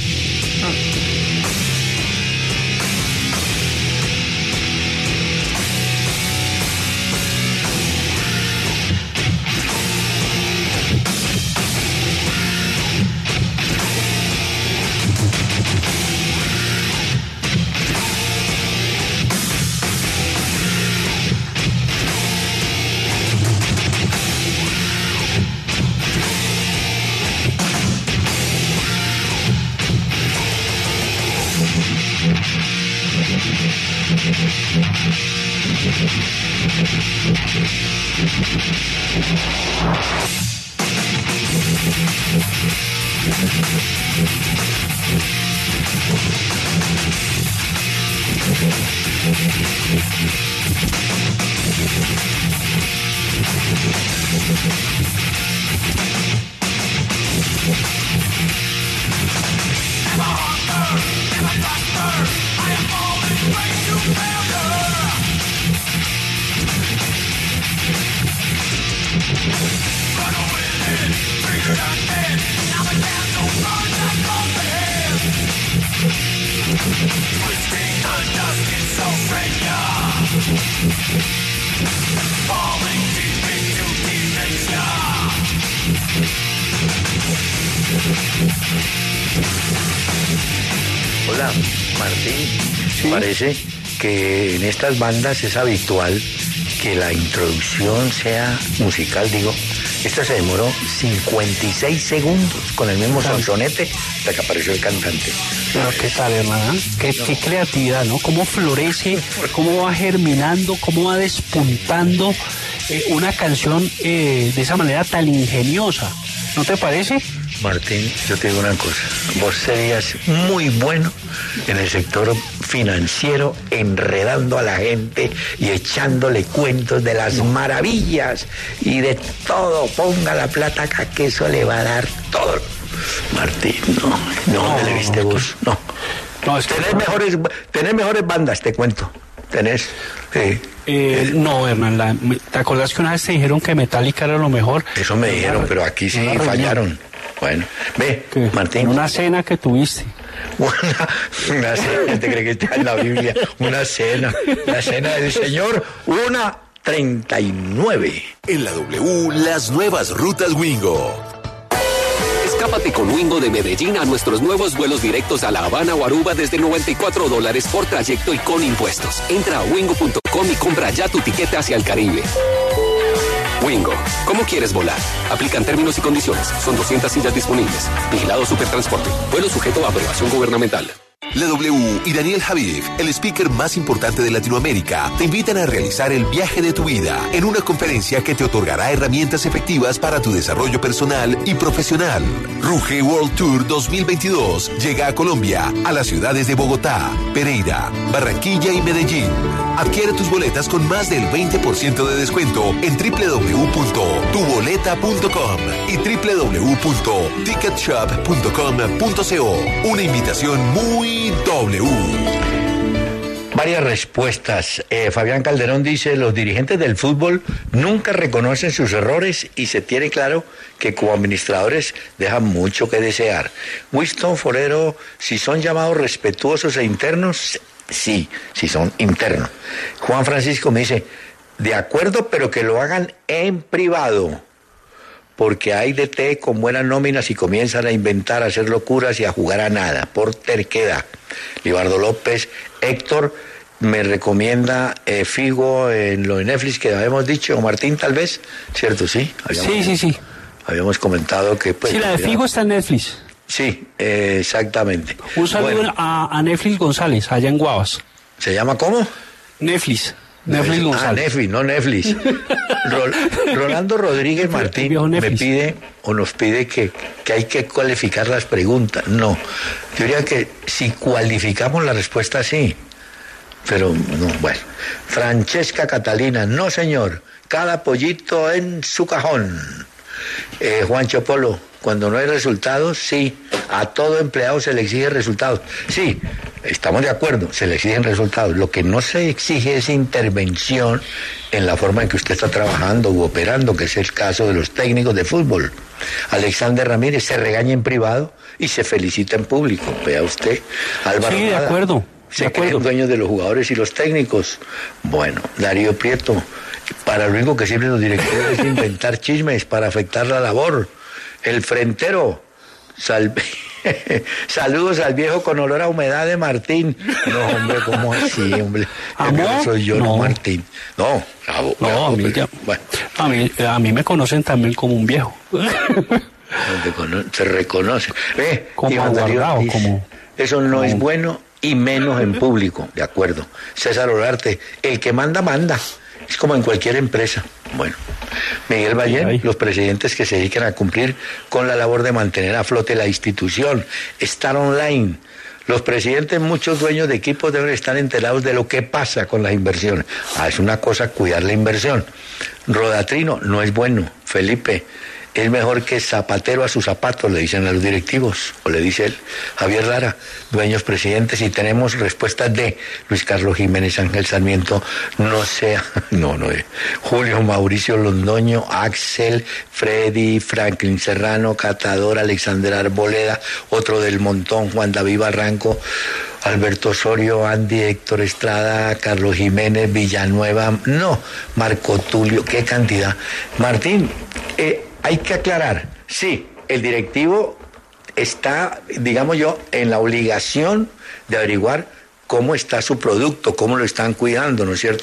Hola, Martín. ¿Sí? Parece que en estas bandas es habitual que la introducción sea musical, digo. Esta se demoró cincuenta y seis segundos con el mismo sonsonete hasta que apareció el cantante. Pero qué tal, hermana, qué, no. qué creatividad, ¿no? Cómo florece, cómo va germinando, cómo va despuntando eh, una canción eh, de esa manera tan ingeniosa. ¿No te parece? Martín, yo te digo una cosa, vos serías muy bueno en el sector financiero, enredando a la gente y echándole cuentos de las maravillas y de todo. Ponga la plata acá que eso le va a dar todo. Martín, no, no, ¿dónde le viste vos? No, no, es que tenés mejores, tenés mejores bandas, te cuento, tenés. Sí. Eh, no, Hernán, la, ¿te acordás que una vez te dijeron que Metallica era lo mejor? Eso me dijeron, pero aquí sí fallaron. Bueno, ve, ¿qué? Martín. Una cena que tuviste. Una, una cena, ¿te crees que está en la Biblia? Una cena, la cena del Señor, una treinta y nueve. En la W, las nuevas rutas Wingo. Escápate con Wingo de Medellín a nuestros nuevos vuelos directos a La Habana o Aruba desde noventa y cuatro dólares por trayecto y con impuestos. Entra a wingo punto com y compra ya tu tiquete hacia el Caribe. Wingo, ¿cómo quieres volar? Aplican términos y condiciones. Son doscientas sillas disponibles. Vigilado Supertransporte. Vuelo sujeto a aprobación gubernamental. La W y Daniel Javif, el speaker más importante de Latinoamérica, te invitan a realizar el viaje de tu vida en una conferencia que te otorgará herramientas efectivas para tu desarrollo personal y profesional. Ruge World Tour dos mil veintidós llega a Colombia, a las ciudades de Bogotá, Pereira, Barranquilla y Medellín. Adquiere tus boletas con más del veinte por ciento de descuento en doble u doble u doble u punto tu boleta punto com y doble u doble u doble u punto ticket shop punto com punto co. Una invitación muy W. varias respuestas. Eh, Fabián Calderón dice, los dirigentes del fútbol nunca reconocen sus errores y se tiene claro que como administradores dejan mucho que desear. Winston Forero, si son llamados respetuosos e internos, sí, si son internos. Juan Francisco me dice, de acuerdo, pero que lo hagan en privado, porque hay D T con buenas nóminas y comienzan a inventar, a hacer locuras y a jugar a nada, por terquedad. Libardo López, Héctor me recomienda eh, Figo en lo de Netflix que habíamos dicho, o Martín tal vez, ¿cierto? Sí, habíamos, sí, sí, sí. Habíamos comentado que... Pues, sí, la de Figo está en Netflix. Sí, eh, exactamente. Un saludo bueno. a, a Netflix González, allá en Guavas. ¿Se llama cómo? Netflix. Netflix González. Ah, Netflix, no Netflix. Rol, Rolando Rodríguez Martín me pide o nos pide que, que hay que cualificar las preguntas. No, yo diría que si cualificamos la respuesta sí, pero no, bueno. Francesca Catalina, no señor, cada pollito en su cajón. Eh, Juancho Polo, cuando no hay resultados, sí, a todo empleado se le exige resultados. Sí, estamos de acuerdo, se le exigen resultados. Lo que no se exige es intervención en la forma en que usted está trabajando u operando, que es el caso de los técnicos de fútbol. Alexander Ramírez se regaña en privado y se felicita en público. Vea usted, Álvaro Sí, de Nada, acuerdo. se de creen acuerdo. dueños de los jugadores y los técnicos. Bueno, Darío Prieto, para lo único que sirven los directivos es inventar chismes para afectar la labor. El frentero, sal... saludos al viejo con olor a humedad de Martín. No, hombre, ¿cómo así, hombre? El viejo soy yo, no, no Martín. No, bravo, no, bravo, a, mí pero, ya, bueno. a, mí, a mí me conocen también como un viejo. Te, cono te reconoce. Eh, como Iván Darío aguardado, dice, como... eso no como... es bueno y menos en público, de acuerdo. César Olarte, el que manda, manda. Es como en cualquier empresa. Bueno, Miguel Ballén, los presidentes que se dedican a cumplir con la labor de mantener a flote la institución, estar online. Los presidentes, muchos dueños de equipos deben estar enterados de lo que pasa con las inversiones. Ah, es una cosa cuidar la inversión. Rodatrino, no es bueno. Felipe, es mejor que zapatero a sus zapatos, le dicen a los directivos, o le dice él. Javier Lara, dueños presidentes, y tenemos respuestas de Luis Carlos Jiménez, Ángel Sarmiento, no sea, no, no, eh, Julio Mauricio Londoño, Axel, Freddy, Franklin Serrano, Catador, Alexander Arboleda, otro del montón, Juan David Barranco, Alberto Osorio, Andy, Héctor Estrada, Carlos Jiménez, Villanueva, no, Marco Tulio, qué cantidad. Martín, eh, hay que aclarar, sí, el directivo está, digamos yo, en la obligación de averiguar cómo está su producto, cómo lo están cuidando, ¿no es cierto?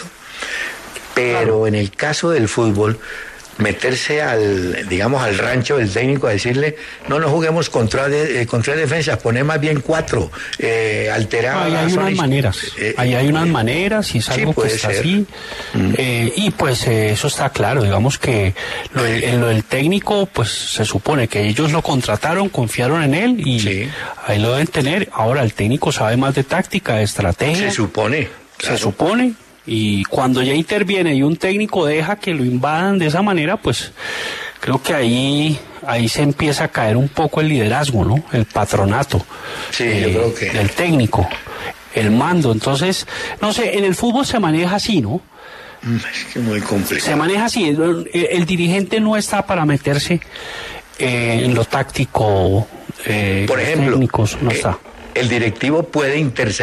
Pero claro, en el caso del fútbol, meterse al, digamos, al rancho del técnico a decirle, no, no juguemos contra, de, eh, contra defensas, poner más bien cuatro, eh, alterar. Ahí hay unas maneras, eh, ahí hay unas eh, maneras y es algo sí, que está ser. así, mm. eh, y pues eh, eso está claro, digamos que lo, en lo del técnico, pues se supone que ellos lo contrataron, confiaron en él y sí, ahí lo deben tener. Ahora el técnico sabe más de táctica, de estrategia. Se supone. Claro. Se supone. Y cuando ya interviene y un técnico deja que lo invadan de esa manera, pues creo que ahí ahí se empieza a caer un poco el liderazgo, ¿no? El patronato sí, eh, yo creo que... del técnico, el mando. Entonces, no sé, en el fútbol se maneja así, ¿no? Es que muy complicado. Se maneja así. El, el dirigente no está para meterse eh, en lo táctico. Eh, Por ejemplo, técnicos, no eh, está. El directivo puede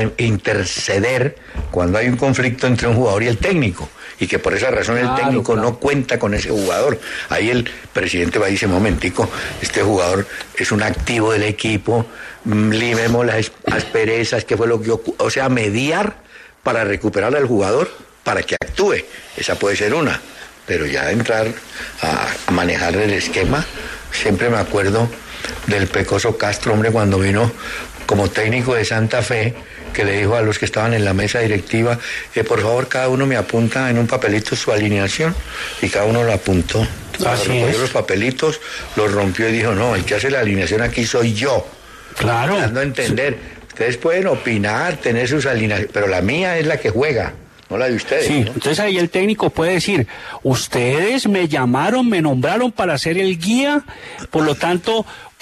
interceder cuando hay un conflicto entre un jugador y el técnico, y que por esa razón el claro, técnico claro. no cuenta con ese jugador. Ahí el presidente va y dice, momentico, este jugador es un activo del equipo, limemos las asperezas, que fue lo que ocurrió, o sea, mediar para recuperar al jugador para que actúe. Esa puede ser una, pero ya entrar a, a manejar el esquema, siempre me acuerdo del Pecoso Castro, hombre, cuando vino como técnico de Santa Fe, que le dijo a los que estaban en la mesa directiva, que por favor cada uno me apunta en un papelito su alineación, y cada uno lo apuntó. Así recogió es. Los papelitos, los rompió y dijo, no, el que hace la alineación aquí soy yo. Claro. Dando a entender, ustedes pueden opinar, tener sus alineaciones, pero la mía es la que juega, no la de ustedes. Sí, ¿no? Entonces ahí el técnico puede decir, ustedes me llamaron, me nombraron para ser el guía, por lo tanto,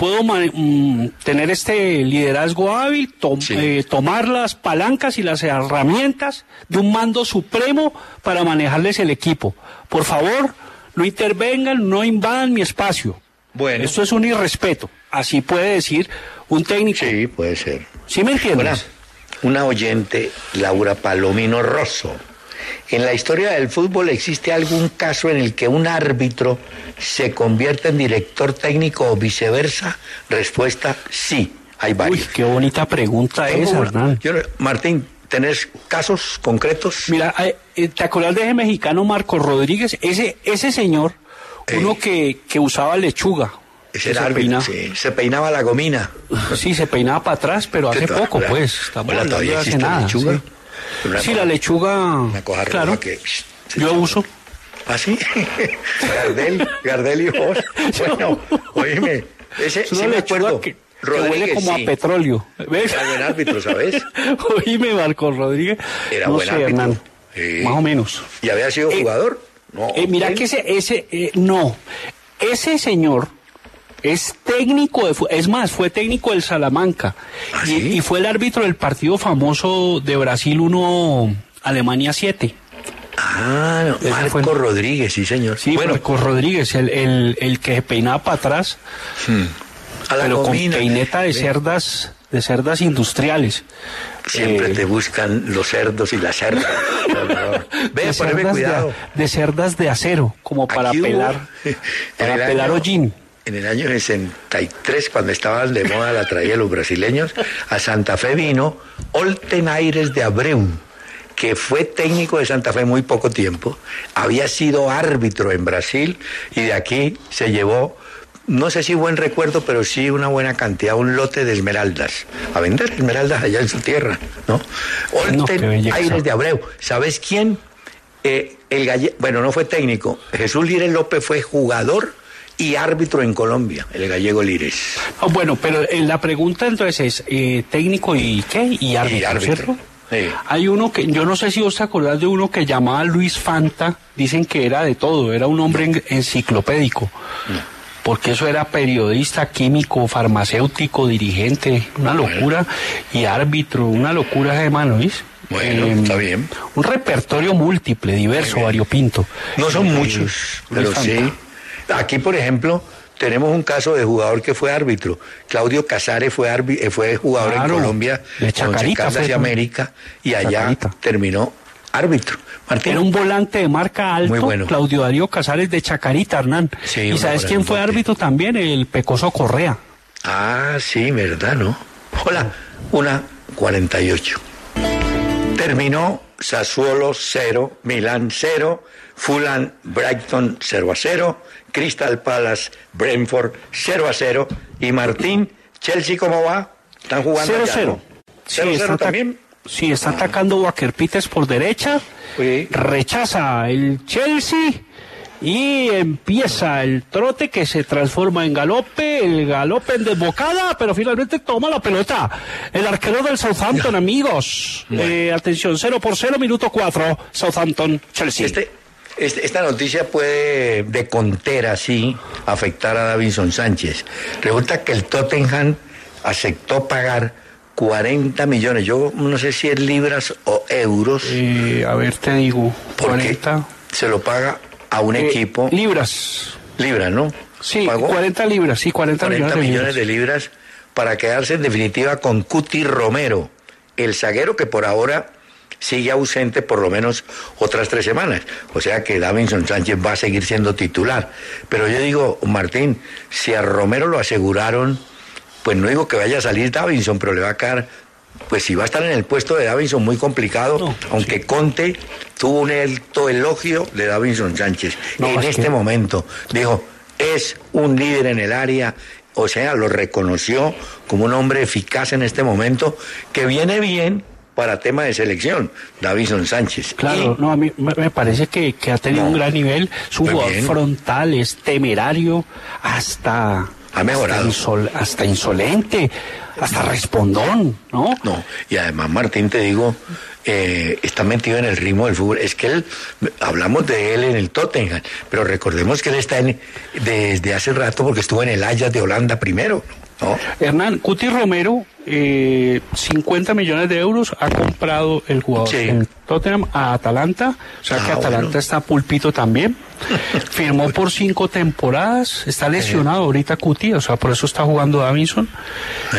puedo mm, tener este liderazgo hábil, to sí. eh, tomar las palancas y las herramientas de un mando supremo para manejarles el equipo. Por favor, no intervengan, no invadan mi espacio. Bueno. Esto es un irrespeto. Así puede decir un técnico. Sí, puede ser. ¿Sí me entiendes? Bueno, una oyente, Laura Palomino Rosso. ¿En la historia del fútbol existe algún caso en el que un árbitro se convierta en director técnico o viceversa? Respuesta, sí, hay varios. Uy, qué bonita pregunta esa, Hernán. Yo, Martín, ¿tenés casos concretos? Mira, ¿te acuerdas de ese mexicano Marcos Rodríguez? Ese, ese señor, eh. uno que, que usaba lechuga. Ese era árbitro, sí, se peinaba la gomina. Sí, se peinaba para atrás, pero hace poco, la, pues. Estamos bueno, todavía existe nada, lechuga. Sí. Sí, la lechuga, una cosa claro, que, yo uso. ¿Ah, sí? Gardel, Gardel y vos. Bueno, oíme, ese sí me acuerdo. Que, Rodríguez, que huele como sí. a petróleo. ¿Ves? Era buen árbitro, ¿sabes? Oíme, Marcos Rodríguez. Era no buen sé, árbitro. Hernán, sí. Más o menos. ¿Y había sido eh, jugador? No. Eh, mira ¿sí? que ese, ese eh, no, ese señor es técnico, de, es más, fue técnico del Salamanca. ¿Ah, y, sí? y fue el árbitro del partido famoso de Brasil uno, Alemania siete. Ah, no, Marcos fue... Rodríguez, sí señor. Sí, bueno, Marcos Rodríguez, el, el, el que peinaba para atrás, hmm. a la pero comina. Con peineta de cerdas, de cerdas industriales. Siempre eh... te buscan los cerdos y las cerdas. No, no. Ve, poneme cuidado. De, de cerdas de acero, como para Aquí pelar, hubo... para pelar año... hollín. En el año sesenta y tres, cuando estaban de moda la traída de los brasileños, a Santa Fe vino Olten Aires de Abreu, que fue técnico de Santa Fe muy poco tiempo, había sido árbitro en Brasil y de aquí se llevó, no sé si buen recuerdo, pero sí una buena cantidad, un lote de esmeraldas, a vender esmeraldas allá en su tierra, ¿no? Olten no, Aires de Abreu, ¿sabes quién? Eh, el galle... Bueno, no fue técnico, Jesús Lírez López fue jugador y árbitro en Colombia, el gallego Lírez. Oh, bueno, pero eh, la pregunta entonces es, eh, técnico y qué, y árbitro, y árbitro. ¿Cierto? Sí. Hay uno que, yo no sé si vos te acordás de uno que llamaba Luis Fanta, dicen que era de todo, era un hombre en, enciclopédico, no. porque eso era periodista, químico, farmacéutico, dirigente, una locura, y árbitro, una locura de mano, ¿viste? Bueno, eh, está bien. Un repertorio múltiple, diverso, variopinto. No son eh, muchos, pero Fanta. Sí. Aquí, por ejemplo, tenemos un caso de jugador que fue árbitro. Claudio Casares fue, fue jugador claro, en Colombia, de Chacarita, con hacia América, y allá Chacarita. Terminó árbitro. Martín. Era un volante de marca alto, muy bueno. Claudio Darío Casares de Chacarita, Hernán. Sí, ¿y sabes quién fue árbitro también? El Pecoso Correa. Ah, sí, verdad, ¿no? Hola, una cuarenta y ocho. Terminó Sassuolo cero, Milán cero, Fulham Brighton cero a cero, Crystal Palace Brentford cero a cero, y Martín, Chelsea, ¿cómo va? ¿Están jugando cero cero. cero cero también. Sí, está atacando Walker Peters por derecha, sí. Rechaza el Chelsea y empieza el trote que se transforma en galope, el galope en desbocada, pero finalmente toma la pelota el arquero del Southampton, no. amigos. Bueno. Eh, atención, cero por cero, minuto cuatro, Southampton, Chelsea. Este, este, esta noticia puede de contera, sí, afectar a Davinson Sánchez. Resulta que el Tottenham aceptó pagar cuarenta millones, yo no sé si es libras o euros. Eh, a ver, te digo, cuarenta. Se lo paga a un eh, equipo. Libras. Libras, ¿no? Sí, Pagó cuarenta libras, sí, cuarenta, cuarenta millones, millones de libras. de libras para quedarse en definitiva con Cuti Romero, el zaguero que por ahora sigue ausente por lo menos otras tres semanas. O sea que Davinson Sánchez va a seguir siendo titular. Pero yo digo, Martín, si a Romero lo aseguraron, pues no digo que vaya a salir Davinson, pero le va a quedar, pues si va a estar en el puesto de Davinson, muy complicado, no, aunque sí. Conte tuvo un alto elogio de Davinson Sánchez. No, en este que... momento, dijo, es un líder en el área, o sea, lo reconoció como un hombre eficaz en este momento, que viene bien para tema de selección, Davinson Sánchez. Claro, y... no, a mí me parece que, que ha tenido no, un gran nivel, es un jugador bien. Frontal, es temerario, hasta... ha mejorado. Hasta, insol, hasta insolente, hasta respondón, ¿no? No, y además, Martín, te digo, eh, está metido en el ritmo del fútbol. Es que él, hablamos de él en el Tottenham, pero recordemos que él está en, desde hace rato porque estuvo en el Ajax de Holanda primero, ¿no? Hernán, Cuti Romero, eh, cincuenta millones de euros ha comprado el jugador Sí. en Tottenham a Atalanta, o sea Ah, que Atalanta bueno. está pulpito también. Firmó por cinco temporadas, está lesionado ahorita Cuti, o sea, por eso está jugando Davinson. Sí.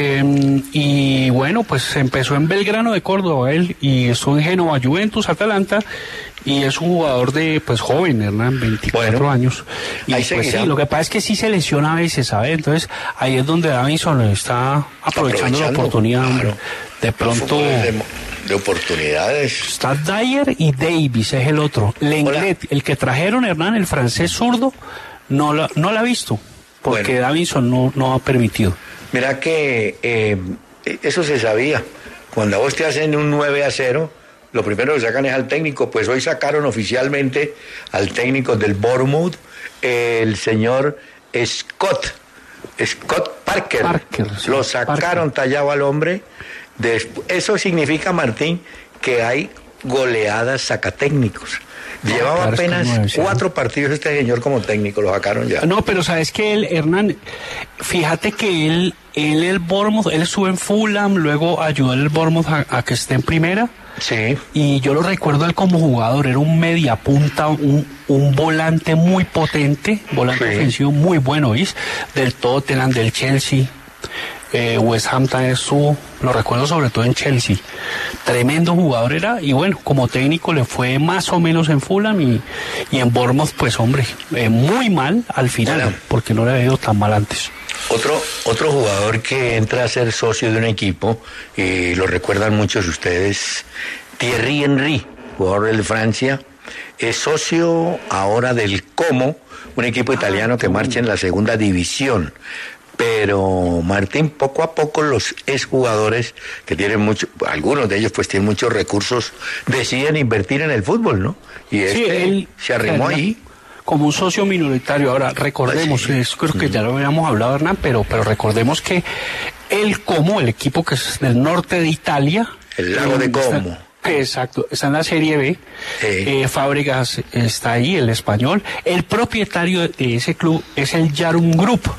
Eh, y bueno, pues empezó en Belgrano de Córdoba él y estuvo en Génova, Juventus, Atalanta, y es un jugador de, pues joven, Hernán, veinticuatro Bueno, años. Y ahí pues seguirá. sí, lo que pasa es que sí se lesiona a veces, ¿sabes? Entonces ahí es donde Davinson está aprovechando, la oportunidad. claro. De pronto De, de oportunidades. está Dyer y Davis, es el otro. Lenglet, el que trajeron, Hernán, el francés zurdo, no la, no la ha visto, porque Bueno. Davinson no, no ha permitido. Mira que eh, eso se sabía. Cuando a vos te hacen un nueve a cero, lo primero que sacan es al técnico. Pues hoy sacaron oficialmente al técnico del Bournemouth, el señor Scott, Scott Parker. Parker, sí, lo sacaron Parker. tallado al hombre. Despu- eso significa, Martín, que hay goleadas sacatécnicos. Llevaba claro, es que apenas nueve, sí. cuatro partidos este señor como técnico, lo sacaron ya. No, pero sabes que él, Hernán, fíjate que él, él el Bournemouth, él estuvo en Fulham, luego ayudó al Bournemouth a, a que esté en primera. Sí. Y yo lo recuerdo a él como jugador, era un mediapunta, un, un volante muy potente, volante Sí. ofensivo muy bueno, ¿viste? Del Tottenham, del Chelsea, eh, West Ham también estuvo, lo recuerdo sobre todo en Chelsea. Tremendo jugador era, y bueno, como técnico le fue más o menos en Fulham y, y en Bournemouth, pues hombre, eh, muy mal al final, Bueno. porque no le había ido tan mal antes. Otro, otro jugador que entra a ser socio de un equipo, y lo recuerdan muchos ustedes, Thierry Henry, jugador de Francia, es socio ahora del Como, un equipo italiano que marcha en la segunda división. Pero, Martín, poco a poco los exjugadores, que tienen mucho, algunos de ellos pues tienen muchos recursos, deciden invertir en el fútbol, ¿no? Y este él se arrimó Hernán, ahí. como un socio minoritario. Ahora, recordemos, Pues sí. eso creo que ya lo habíamos hablado, Hernán, pero, pero recordemos que el Como, el equipo que es del norte de Italia, El lago de está- Como. Exacto, está en la Serie B. Sí. Eh, Fábregas está ahí, el español. El propietario de ese club es el Jarum Group,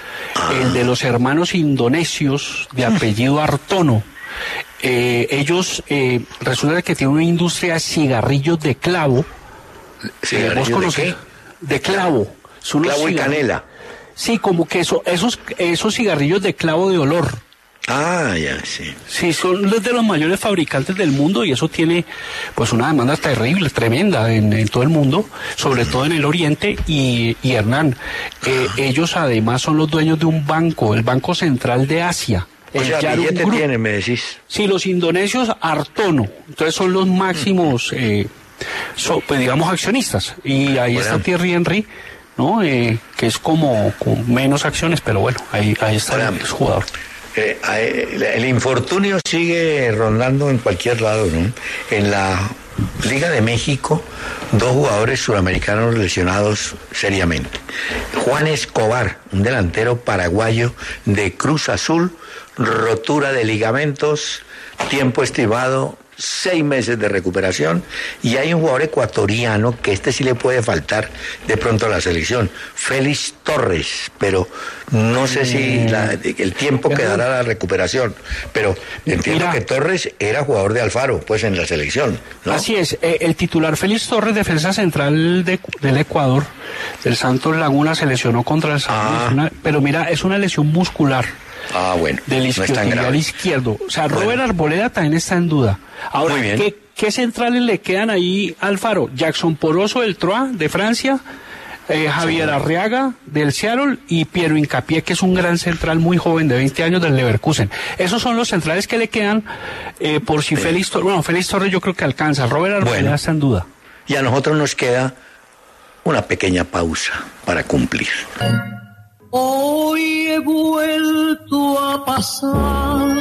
el de los hermanos indonesios de apellido Artono. Eh, ellos eh, resulta que tienen una industria de cigarrillos de clavo. ¿Cigarrillos ¿Vos de conocés? qué? De clavo. Son unos Clavo y cigarrillos- canela. Sí, como que eso, esos, esos cigarrillos de clavo de olor. Ah, ya, sí. Sí, son los de los mayores fabricantes del mundo y eso tiene pues una demanda terrible, tremenda en, en todo el mundo, sobre todo en el Oriente. Y, y Hernán, eh, ellos además son los dueños de un banco, el Banco Central de Asia. O el sea, Jarum billete Group. tiene, me decís. Sí, los indonesios Artono, entonces son los máximos, eh, so- pues digamos, accionistas. Y ahí Bueno. está Thierry Henry, ¿no? Eh, que es como con menos acciones, pero bueno, ahí, ahí está Ahora, el jugador. Eh, eh, el infortunio sigue rondando en cualquier lado, ¿no? En la Liga de México, dos jugadores sudamericanos lesionados seriamente. Juan Escobar, un delantero paraguayo de Cruz Azul, rotura de ligamentos, tiempo estimado, seis meses de recuperación, y hay un jugador ecuatoriano que este sí le puede faltar de pronto a la selección, Félix Torres, pero no sé si la- el tiempo que dará la recuperación, pero entiendo Mira. que Torres era jugador de Alfaro, pues en la selección, ¿no? Así es, eh, el titular Félix Torres, defensa central de- del Ecuador, del Santos Laguna, se lesionó contra el San Luis, Ah. una- pero mira, es una lesión muscular. Ah, bueno, Del no es tan isquiotibial grave. izquierdo. O sea, Bueno. Robert Arboleda también está en duda. Ahora, Muy bien. ¿qué, qué centrales le quedan ahí al Faro? Jackson Poroso del Troyes, de Francia, eh, Javier Arriaga del Seattle y Piero Hincapié, que es un gran central muy joven de veinte años del Leverkusen. Esos son los centrales que le quedan eh, por si Félix Torres, bueno, Félix Torres yo creo que alcanza. Robert Arboleda Bueno. está en duda. Y a nosotros nos queda una pequeña pausa para cumplir. Hoy he vuelto a pasar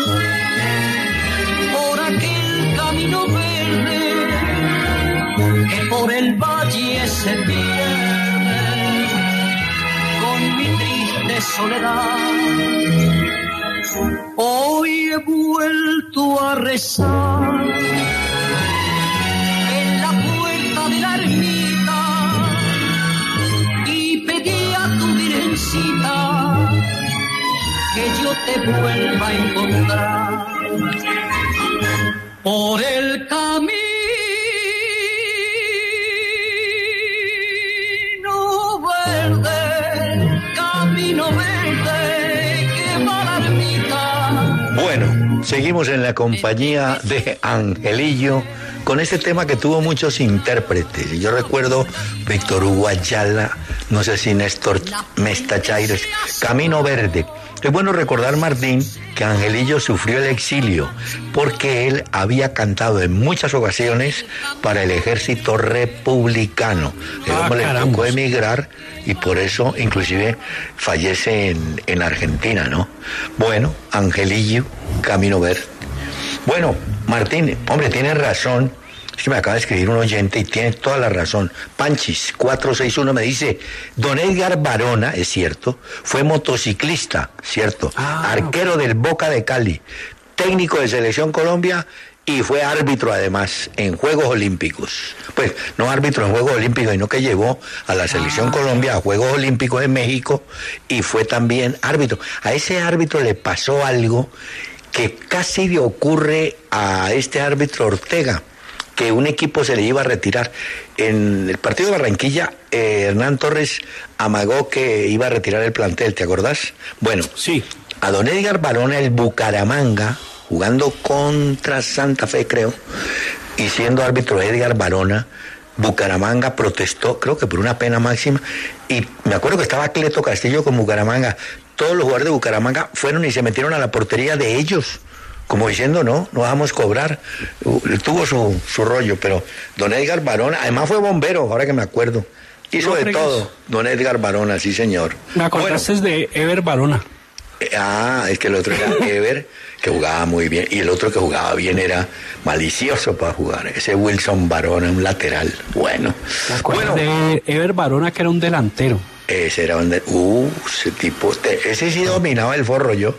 por aquel camino verde que por el valle se pierde con mi triste de soledad. Hoy he vuelto a rezar en la puerta de la ermita y pedí a tu virgencita que yo te vuelva a encontrar por el camino verde, camino verde que va a la ermita. Bueno, seguimos en la compañía de Angelillo con este tema que tuvo muchos intérpretes. Yo recuerdo Víctor Hugo Ayala, no sé si Néstor Mesta Chaires, Camino Verde. Es bueno recordar, Martín, que Angelillo sufrió el exilio porque él había cantado en muchas ocasiones para el ejército republicano. El Ah, hombre le caramba. tocó emigrar y por eso inclusive fallece en, en Argentina, ¿no? Bueno, Angelillo, Camino Verde. Bueno, Martín, hombre, tienes razón. Es que me acaba de escribir un oyente y tiene toda la razón. Panchis cuatro seis uno me dice, don Edgar Barona, es cierto, fue motociclista, cierto, Ah, arquero del Boca de Cali, técnico de Selección Colombia y fue árbitro además en Juegos Olímpicos. Pues no árbitro en Juegos Olímpicos, sino que llevó a la Selección Ah. Colombia a Juegos Olímpicos en México y fue también árbitro. A ese árbitro le pasó algo que casi le ocurre a este árbitro Ortega, que un equipo se le iba a retirar. En el partido de Barranquilla, eh, Hernán Torres amagó que iba a retirar el plantel, ¿te acordás? Bueno, Sí. a don Edgar Barona, el Bucaramanga, jugando contra Santa Fe, creo, y siendo árbitro Edgar Barona, Bucaramanga protestó, creo que por una pena máxima, y me acuerdo que estaba Cleto Castillo con Bucaramanga. Todos los jugadores de Bucaramanga fueron y se metieron a la portería de ellos, como diciendo, no, no vamos a cobrar. Uh, tuvo su, su rollo, pero don Edgar Barona, además fue bombero, ahora que me acuerdo. Hizo No de fregues. todo, don Edgar Barona, sí señor. Me acordaste de Ever Barona. Eh, Ah, es que el otro era Ever, que jugaba muy bien, y el otro que jugaba bien era malicioso para jugar. Ese Wilson Barona, un lateral. Bueno, Me acuerdo bueno, de Ever Barona, que era un delantero. ese era donde. Uh, ese tipo, te- ese sí dominaba el forro yo.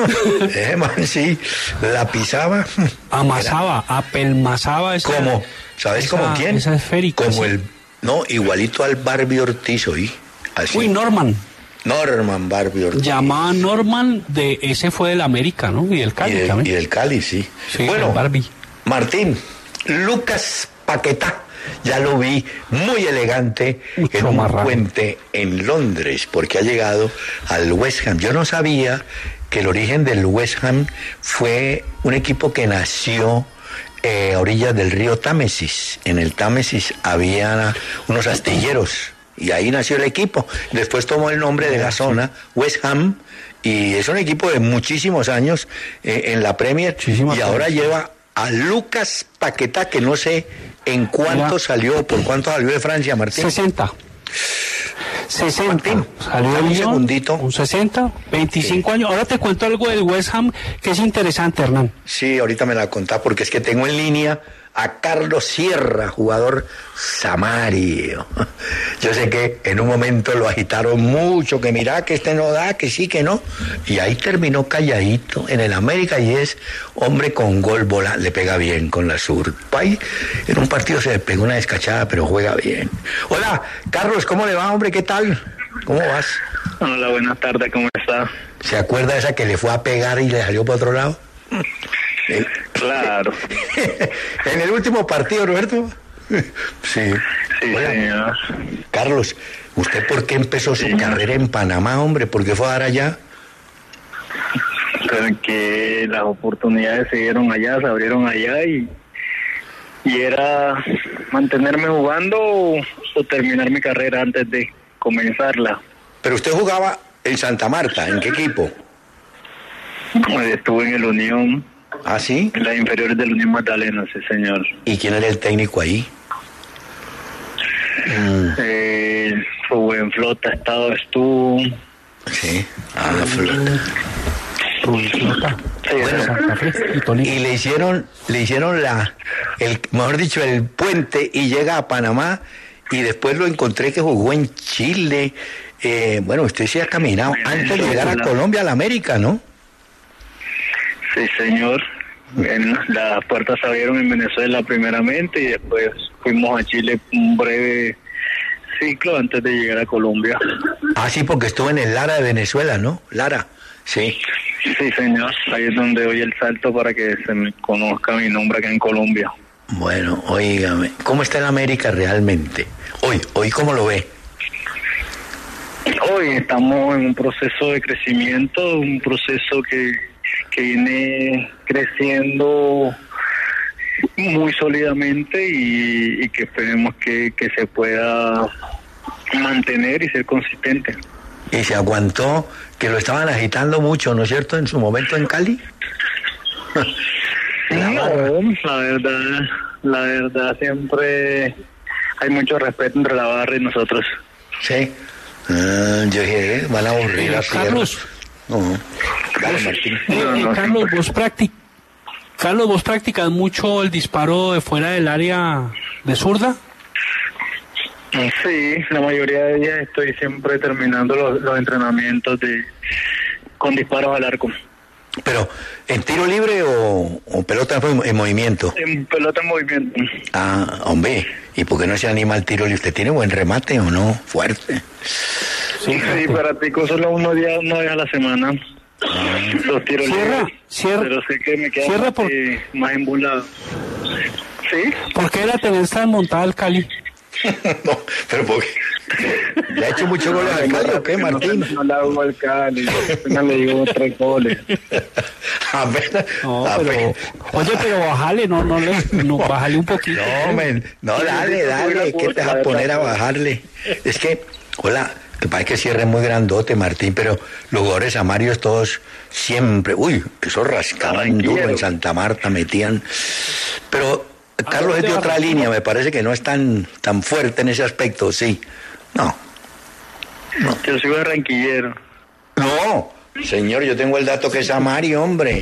Ese man sí, la pisaba. Amasaba, apelmazaba esa... ¿Cómo? ¿Sabes esa- como quién? Esa esférica. Como sí. el. No, igualito al Barbie Ortiz, oí. Así. Uy, Norman. Norman Barbie Ortiz. Llamaba Norman, de ese fue del América, ¿no? Y del Y Cali del, y también. del Cali, sí. Sí, bueno, el Barbie. Martín, Lucas Paquetá, ya lo vi muy elegante Mucho en un más raro. puente en Londres, porque ha llegado al West Ham. Yo no sabía que el origen del West Ham fue un equipo que nació eh, a orillas del río Támesis. En el Támesis había unos astilleros y ahí nació el equipo. Después tomó el nombre de la zona, West Ham, y es un equipo de muchísimos años eh, en la Premier, Muchísimos y ahora años. lleva a Lucas Paquetá, que no sé en cuánto Mira. salió, por cuánto salió de Francia, Martín. sesenta. sesenta. Martín, Salió dame el un Lyon, segundito. un sesenta, veinticinco años. Ahora te cuento algo del West Ham que es interesante, Hernán. Sí, ahorita me la contá porque es que tengo en línea a Carlos Sierra, jugador samario. Yo sé que en un momento lo agitaron mucho, que mira que este no da, que sí, que no. Y ahí terminó calladito en el América y es hombre con gol bola, le pega bien con la sur. Ahí en un partido se le pegó una descachada, pero juega bien. Hola, Carlos, ¿cómo le va, hombre? ¿Qué tal? ¿Cómo vas? Hola, buenas tardes, ¿cómo está? ¿Se acuerda esa que le fue a pegar y le salió por otro lado? El- Claro, en el último partido, Roberto. Sí. sí, Hola, señor. Carlos, ¿usted por qué empezó su Sí. carrera en Panamá, hombre? ¿Por qué fue a dar allá? Que las oportunidades se dieron allá, se abrieron allá y, y era mantenerme jugando o, o terminar mi carrera antes de comenzarla. Pero usted jugaba en Santa Marta, ¿en qué equipo? Estuve en el Unión, ¿Ah, sí? en las inferiores del Unión Magdalena, sí, señor. ¿Y quién era el técnico ahí? Mm, Eh, Rubén Flota, Estado estuvo. sí. Ah, Flota. Rubén Flota. Sí, Bueno. Santa Fe y Tolima. Y le hicieron, le hicieron la, el, mejor dicho, el puente y llega a Panamá y después lo encontré que jugó en Chile, eh, bueno, usted sí ha caminado antes de llegar a Colombia, a la América, ¿no? Sí, señor. En, las puertas se abrieron en Venezuela primeramente y después fuimos a Chile un breve ciclo antes de llegar a Colombia. Ah, sí, porque estuvo en el Lara de Venezuela, ¿no? Lara, sí. Sí, señor. Ahí es donde doy el salto para que se me conozca mi nombre acá en Colombia. Bueno, oígame, ¿cómo está el América realmente? Hoy, hoy, ¿cómo lo ve? Hoy estamos en un proceso de crecimiento, un proceso que, que viene creciendo muy sólidamente y, y que esperemos que, que se pueda mantener y ser consistente. Y se aguantó, que lo estaban agitando mucho, ¿no es cierto?, en su momento en Cali. No, la verdad, la verdad siempre hay mucho respeto entre la barra y nosotros. Sí. Ah, yo dije, van a aburrir a Carlos. No. Dale, Martín. Eh, eh, Carlos, vos practic... Carlos, ¿vos practicas mucho el disparo de fuera del área de zurda? Sí, la mayoría de ellas estoy siempre terminando los, los entrenamientos de con disparos al arco. Pero, ¿en tiro libre o, o pelota en movimiento? En pelota en movimiento. Ah, hombre, ¿y por qué no se anima al tiro libre? ¿Usted tiene buen remate o no? Fuerte. Sí, sí, practico solo uno día, una vez a la semana. Ah. Los tiros cierra, libres. Cierra, pero sé que me queda más, por... eh, más embulado. ¿Sí? ¿Por qué la tenés tan montada al Cali? No, pero porque le ha hecho muchos goles al Cali, ¿o qué, Martín? No, no le hago al Cali, no le digo tres goles. A ver, no, a pero, ver. Oye, pero bájale, no, no le, no, bájale un poquito. No, men, no, dale, dale, ¿qué te vas a poner a bajarle? Es que, hola, que parece que cierre muy grandote, Martín, pero los jugadores amarios todos siempre, uy, eso rascaban duro en Santa Marta, metían, pero Carlos es de otra línea, me parece que no es tan tan fuerte en ese aspecto, sí. No. no. Yo soy barranquillero. No, señor, yo tengo el dato que es Amario, hombre.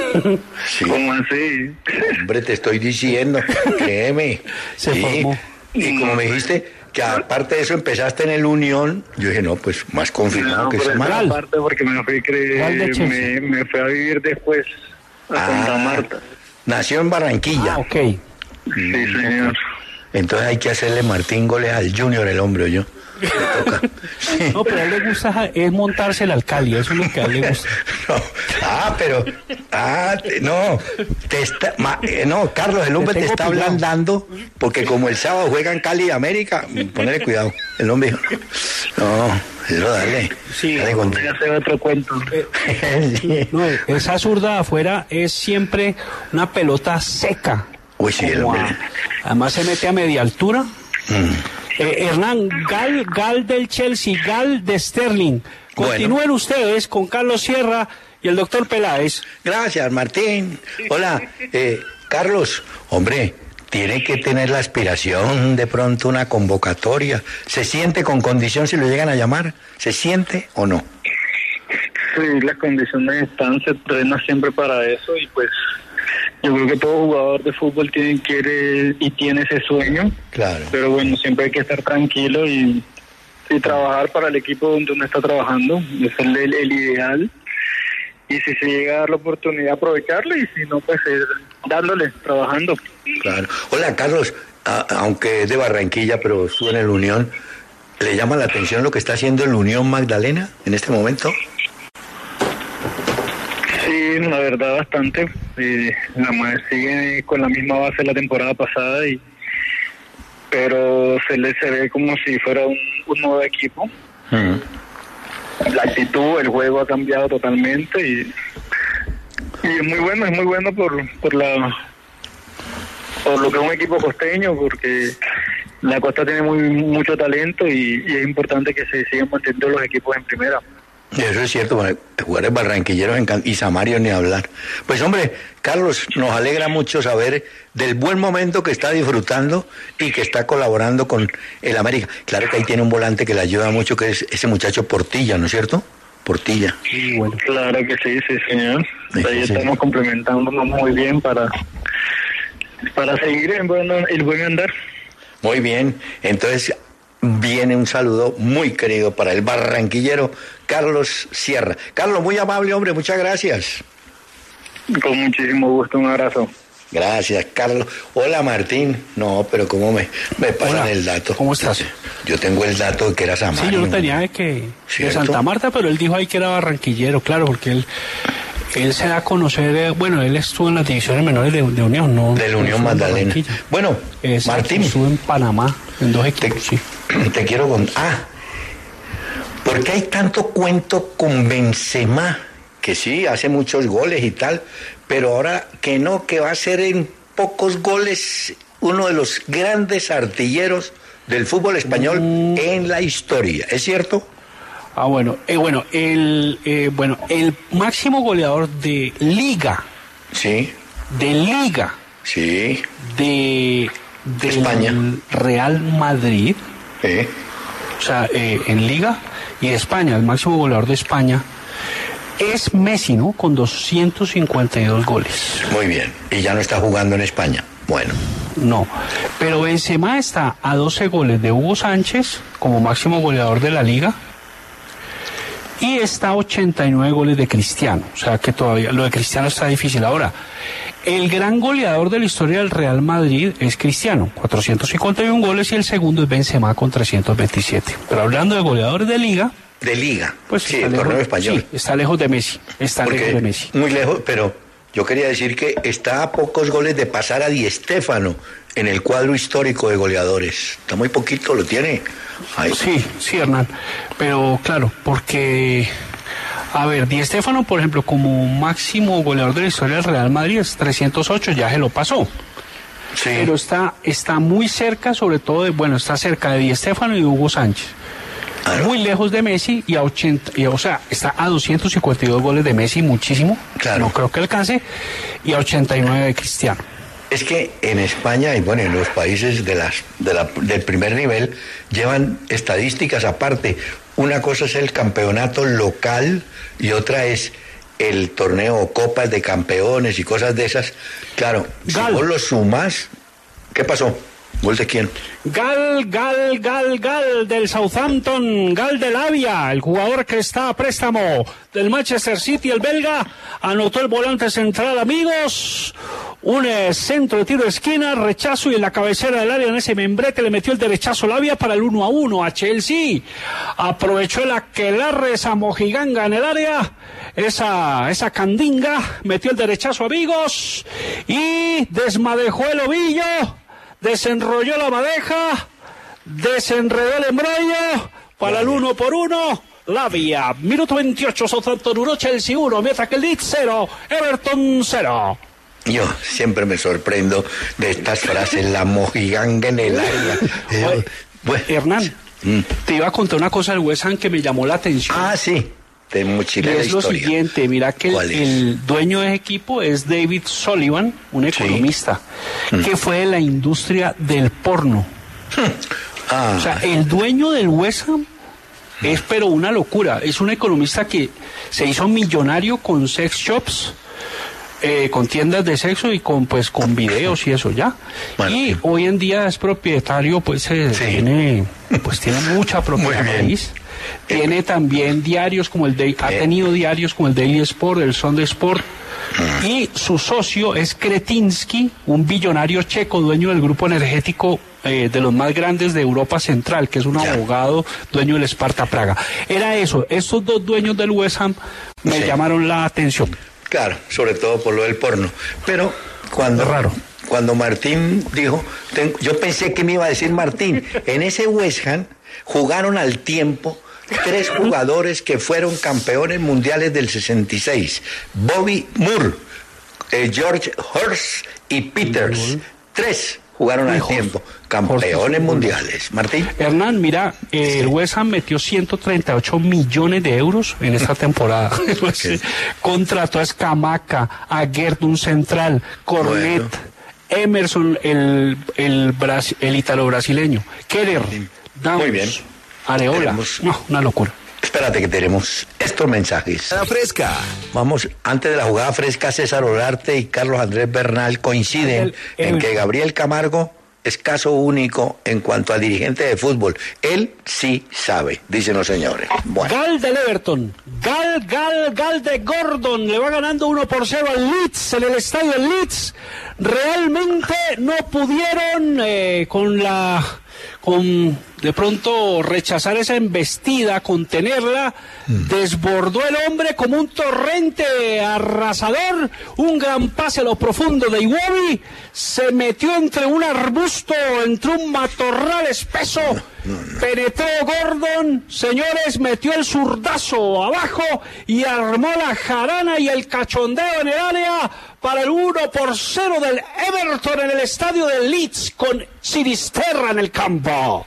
Sí. ¿Cómo así? Hombre, te estoy diciendo, créeme. Se sí. formó. Y como me dijiste que aparte de eso empezaste en el Unión, yo dije, no, pues más confirmado no, que es Amario. Aparte porque me fui, cre... me, me fui a vivir después a ah, Santa Marta. Nació en Barranquilla. Ah, ok. Sí, señor. Entonces hay que hacerle Martín goles al Junior, el hombre, o yo. Me toca. Sí. No, pero a él le gusta es montarse el Alcali, eso es lo que a él le gusta. No. Ah, pero, ah, no, te está, ma, eh, no, Carlos, el hombre te, te está pillado. ablandando, porque como el sábado juegan Cali y América, ponle cuidado. El hombre dijo, no, eso dale. Sí, dale con... voy a hacer otro cuento. Sí. No, esa zurda afuera es siempre una pelota seca. Uy, sí, el hombre. Además se mete a media altura. Mm. Eh, Hernán, Gal, Gal del Chelsea, Gal de Sterling. Continúen bueno. ustedes con Carlos Sierra y el doctor Peláez. Gracias, Martín. Hola, eh, Carlos, hombre, tiene que tener la aspiración de pronto una convocatoria. ¿Se siente con condición si lo llegan a llamar? ¿Se siente o no? Sí, las condiciones están, se entrena siempre para eso y pues yo creo que todo jugador de fútbol tiene quiere y tiene ese sueño. Claro. Pero bueno, siempre hay que estar tranquilo y, y trabajar para el equipo donde uno está trabajando. Ese es el, el, el ideal. Y si se llega a dar la oportunidad, aprovecharla y si no, pues eh, dándole, trabajando. Claro. Hola, Carlos, a, aunque es de Barranquilla, pero estuvo en el Unión, ¿le llama la atención lo que está haciendo el Unión Magdalena en este momento? Sí, la verdad bastante. Eh, la madre sigue con la misma base de la temporada pasada y pero se le se ve como si fuera un, un nuevo equipo. Uh-huh. La actitud, el juego ha cambiado totalmente y, y es muy bueno, es muy bueno por por la por lo que es un equipo costeño, porque la costa tiene muy mucho talento y, y es importante que se sigan manteniendo los equipos en primera. Eso es cierto, jugadores barranquilleros y Samario ni hablar. Pues hombre, Carlos, nos alegra mucho saber del buen momento que está disfrutando y que está colaborando con el América. Claro que ahí tiene un volante que le ayuda mucho, que es ese muchacho Portilla, ¿no es cierto? Portilla. Sí, bueno. Claro que sí, sí, señor. Sí, ahí sí. Estamos complementándonos muy bien para, para seguir en buen, el buen andar. Muy bien, entonces... viene un saludo muy querido para el barranquillero Carlos Sierra. Carlos, muy amable, hombre, muchas gracias. Con muchísimo gusto, un abrazo. Gracias, Carlos. Hola, Martín. No, pero ¿cómo me, me pasan Hola, el dato? ¿cómo estás? Yo tengo el dato de que era Samario. Sí, yo lo tenía de que de Santa Marta, pero él dijo ahí que era barranquillero, claro, porque él él se da a conocer, eh, bueno, él estuvo en las divisiones menores de, de Unión, ¿no? De la Unión Magdalena. Bueno, Exacto, Martín. Estuvo en Panamá, en dos equipos, te, sí. Te quiero contar. Ah, ¿por qué hay tanto cuento con Benzema? Que sí, hace muchos goles y tal, pero ahora que no, que va a ser en pocos goles uno de los grandes artilleros del fútbol español mm. en la historia, ¿es cierto? Ah, bueno, eh, bueno, el eh, bueno, el máximo goleador de Liga. Sí. De Liga. Sí. De, de España. Real Madrid. ¿Eh? O sea, eh, en Liga y España, el máximo goleador de España es Messi, ¿no? Con doscientos cincuenta y dos goles. Muy bien. Y ya no está jugando en España. Bueno. No. Pero Benzema está a doce goles de Hugo Sánchez como máximo goleador de la Liga. Y está a ochenta y nueve goles de Cristiano. O sea que todavía lo de Cristiano está difícil. Ahora, el gran goleador de la historia del Real Madrid es Cristiano, cuatrocientos cincuenta y uno goles, y el segundo es Benzema con trescientos veintisiete. Pero hablando de goleadores de Liga... De Liga, pues sí, el torneo español. Sí, está lejos de Messi, está Porque lejos de Messi. Muy lejos, pero yo quería decir que está a pocos goles de pasar a Di Stéfano en el cuadro histórico de goleadores. Está muy poquito, lo tiene. Ahí. Sí, sí, Hernán. Pero claro, porque, a ver, Di Stéfano, por ejemplo, como máximo goleador de la historia del Real Madrid es trescientos ocho, ya se lo pasó. Sí. Pero está, está muy cerca, sobre todo, de, bueno, está cerca de Di Stéfano y de Hugo Sánchez. Claro. Muy lejos de Messi y a ochenta, y, o sea, está a doscientos cincuenta y dos goles de Messi, muchísimo. Claro. No creo que alcance, y a ochenta y nueve de Cristiano. Es que en España y bueno, en los países de las, de la, del primer nivel llevan estadísticas aparte. Una cosa es el campeonato local y otra es el torneo o copas de campeones y cosas de esas. Claro, Gal. Si vos lo sumas, ¿qué pasó? ¿Gol de quién? Gal, Gal, Gal, Gal del Southampton, Gal de Lavia, el jugador que está a préstamo del Manchester City, el belga, anotó el volante central, amigos. Un eh, centro de tiro de esquina, rechazo, y en la cabecera del área, en ese membrete, le metió el derechazo Lavia para el uno a uno a Chelsea. Aprovechó el aquelarre, esa mojiganga en el área, esa, esa candinga, metió el derechazo, amigos, y desmadejó el ovillo, desenrolló la madeja, desenredó el embrollo para el uno por uno. Lavia, minuto veintiocho, Southampton uno, Chelsea uno, mientras que el Leeds cero, Everton cero. Yo siempre me sorprendo de estas frases, la mojiganga en el área. Oye, bueno, Hernán, mm. te iba a contar una cosa del West Ham que me llamó la atención. Ah, sí, de mochila de es lo historia. Siguiente, mira que el, el dueño de equipo es David Sullivan, un economista, sí. que mm. fue de la industria del porno. Ah. O sea, el dueño del West Ham es pero una locura. Es un economista que se hizo millonario con sex shops, eh, con tiendas de sexo y con pues con videos y eso ya. Bueno, y sí. hoy en día es propietario, pues eh, sí. tiene pues tiene mucha propiedad raíz. Tiene también diarios como el Daily, ha tenido diarios como el Daily Sport, el Sunday Sport, y su socio es Kretinsky, un billonario checo, dueño del grupo energético eh, de los más grandes de Europa Central, que es un ya. abogado, dueño del Sparta Praga. Era eso, estos dos dueños del West Ham me sí. llamaron la atención. Claro, sobre todo por lo del porno. Pero cuando, raro. cuando Martín dijo, ten, yo pensé que me iba a decir Martín, en ese West Ham jugaron al tiempo tres jugadores que fueron campeones mundiales del sesenta y seis. Bobby Moore, eh, George Hurst y Peters. Tres jugaron al tiempo, campeones mundiales. Martín. Hernán, mira, eh, el West Ham metió ciento treinta y ocho millones de euros en esta temporada. Pues, contrató a Scamacca, a Gerd, un central, Cornet, bueno. Emerson, el, el, Bras, el ítalo-brasileño, Keller, Downs, muy bien. Areola. Tenemos... No, una locura. Espérate que tenemos estos mensajes. La fresca. Vamos, antes de la jugada fresca, César Olarte y Carlos Andrés Bernal coinciden el, el... en que Gabriel Camargo es caso único en cuanto a dirigente de fútbol. Él sí sabe, dicen los señores. Bueno. Gal del Everton, Gal, Gal, Gal de Gordon, le va ganando uno por cero al Leeds, en el estadio del Leeds. Realmente no pudieron eh, con la... con de pronto rechazar esa embestida, contenerla, mm. desbordó el hombre como un torrente arrasador, un gran pase a lo profundo de Iwobi, se metió entre un arbusto, entre un matorral espeso, no, no, no. penetró Gordon, señores, metió el zurdazo abajo y armó la jarana y el cachondeo en el área para el uno por cero del Everton en el estadio del Leeds con Sinisterra en el campo.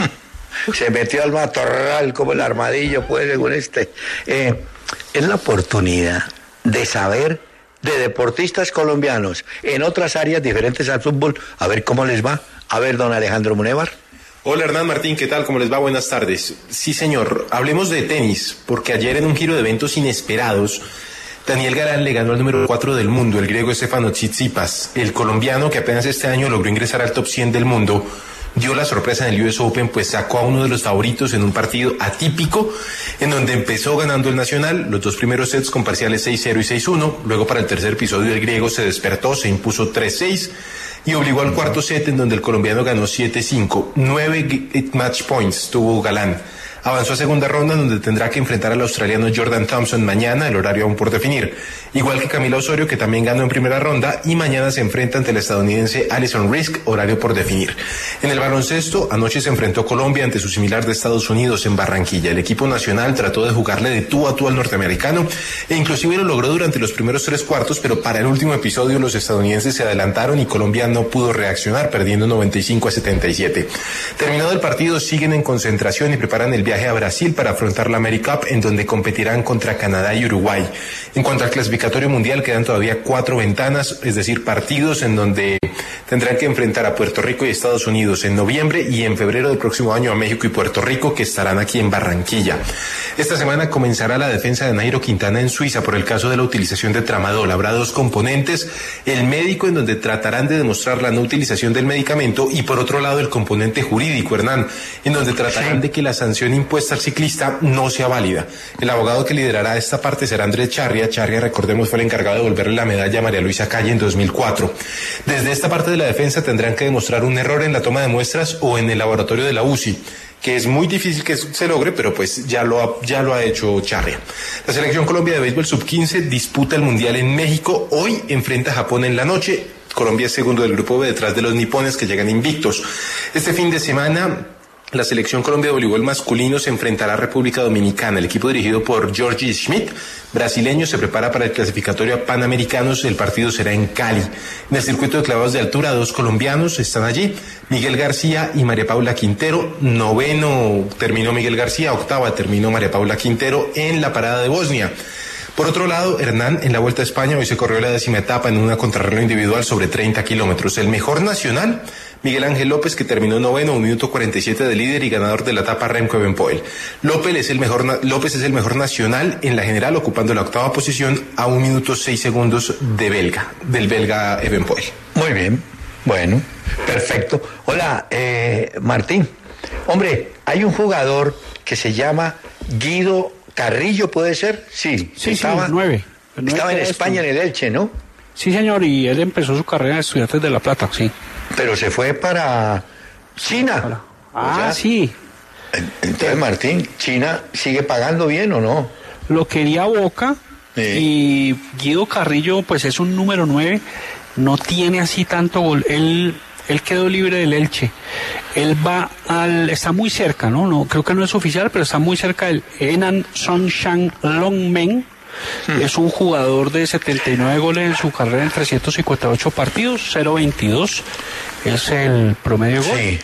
Se metió al matorral como el armadillo, pues, según este. Eh, es la oportunidad de saber de deportistas colombianos en otras áreas diferentes al fútbol, a ver cómo les va. A ver, don Alejandro Munévar. Hola Hernán Martín, ¿qué tal? ¿Cómo les va? Buenas tardes. Sí, señor, hablemos de tenis, porque ayer en un giro de eventos inesperados, Daniel Galán le ganó al número cuatro del mundo, el griego Stefanos Tsitsipas. El colombiano, que apenas este año logró ingresar al top cien del mundo, dio la sorpresa en el U S Open, pues sacó a uno de los favoritos en un partido atípico, en donde empezó ganando el nacional, los dos primeros sets con parciales seis cero y seis uno, luego para el tercer episodio el griego se despertó, se impuso tres seis, y obligó al cuarto set, en donde el colombiano ganó siete cinco, nueve match points tuvo Galán. Avanzó a segunda ronda, donde tendrá que enfrentar al australiano Jordan Thompson mañana, el horario aún por definir. Igual que Camila Osorio, que también ganó en primera ronda, y mañana se enfrenta ante el estadounidense Alison Risk, horario por definir. En el baloncesto, anoche se enfrentó Colombia ante su similar de Estados Unidos en Barranquilla. El equipo nacional trató de jugarle de tú a tú al norteamericano, e inclusive lo logró durante los primeros tres cuartos, pero para el último episodio los estadounidenses se adelantaron y Colombia no pudo reaccionar, perdiendo noventa y cinco a setenta y siete. Terminado el partido, siguen en concentración y preparan el viaje a Brasil para afrontar la AmeriCup, en donde competirán contra Canadá y Uruguay. En cuanto al clasificatorio mundial, quedan todavía cuatro ventanas, es decir, partidos en donde tendrán que enfrentar a Puerto Rico y Estados Unidos en noviembre, y en febrero del próximo año a México y Puerto Rico, que estarán aquí en Barranquilla. Esta semana comenzará la defensa de Nairo Quintana en Suiza por el caso de la utilización de tramadol. Habrá dos componentes: el médico, en donde tratarán de demostrar la no utilización del medicamento, y por otro lado el componente jurídico, Hernán, en donde tratarán de que la sanción impuesta al ciclista no sea válida. El abogado que liderará esta parte será Andrés Charria. Charria, recordemos, fue el encargado de devolverle la medalla a María Luisa Calle en dos mil cuatro. Desde esta parte de la defensa tendrán que demostrar un error en la toma de muestras o en el laboratorio de la U C I, que es muy difícil que se logre, pero pues ya lo ha, ya lo ha hecho Charria. La selección Colombia de béisbol sub quince disputa el Mundial en México. Hoy enfrenta a Japón en la noche. Colombia es segundo del grupo B, detrás de los nipones, que llegan invictos. Este fin de semana la selección Colombia de voleibol masculino se enfrentará a República Dominicana. El equipo dirigido por Georgie Schmidt, brasileño, se prepara para el clasificatorio a Panamericanos. El partido será en Cali. En el circuito de clavados de altura, dos colombianos están allí, Miguel García y María Paula Quintero. Noveno terminó Miguel García, octava terminó María Paula Quintero en la parada de Bosnia. Por otro lado, Hernán, en la Vuelta a España hoy se corrió la décima etapa en una contrarreloj individual sobre treinta kilómetros. El mejor nacional, Miguel Ángel López, que terminó noveno, un minuto cuarenta y siete de líder y ganador de la etapa Remco Evenepoel. López es el mejor, López es el mejor nacional en la general, ocupando la octava posición a un minuto seis segundos de belga, del belga Evenepoel. Muy bien, bueno, perfecto. Hola, eh, Martín. Hombre, hay un jugador que se llama Guido Carrillo, ¿puede ser? Sí, sí, estaba, sí, nueve. Estaba en España, en el Elche, ¿no? Sí, señor, y él empezó su carrera de Estudiantes de La Plata, sí. Pero se fue para China. Para... Ah, o sea, sí. Entonces, Martín, ¿China sigue pagando bien o no? Lo quería Boca, sí. Y Guido Carrillo, pues es un número nueve, no tiene así tanto gol. Él... Él quedó libre del Elche. Él va al... Está muy cerca, ¿no? No, creo que no es oficial, pero está muy cerca del Henan Songshan Longmen. Hmm. Es un jugador de setenta y nueve goles en su carrera en trescientos cincuenta y ocho partidos, cero veintidós es el promedio de gol. Sí.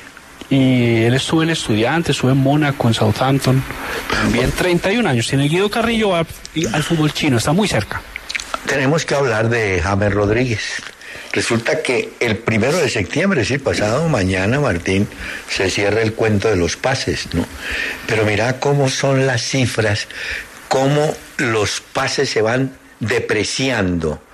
Y él estuvo en Estudiantes, estuvo en Mónaco, en Southampton. También treinta y un años. Tiene Guido Carrillo al, al fútbol chino, está muy cerca. Tenemos que hablar de James Rodríguez. Resulta que el primero de septiembre, sí, pasado mañana, Martín, se cierra el cuento de los pases, ¿no? Pero mira cómo son las cifras, cómo los pases se van depreciando,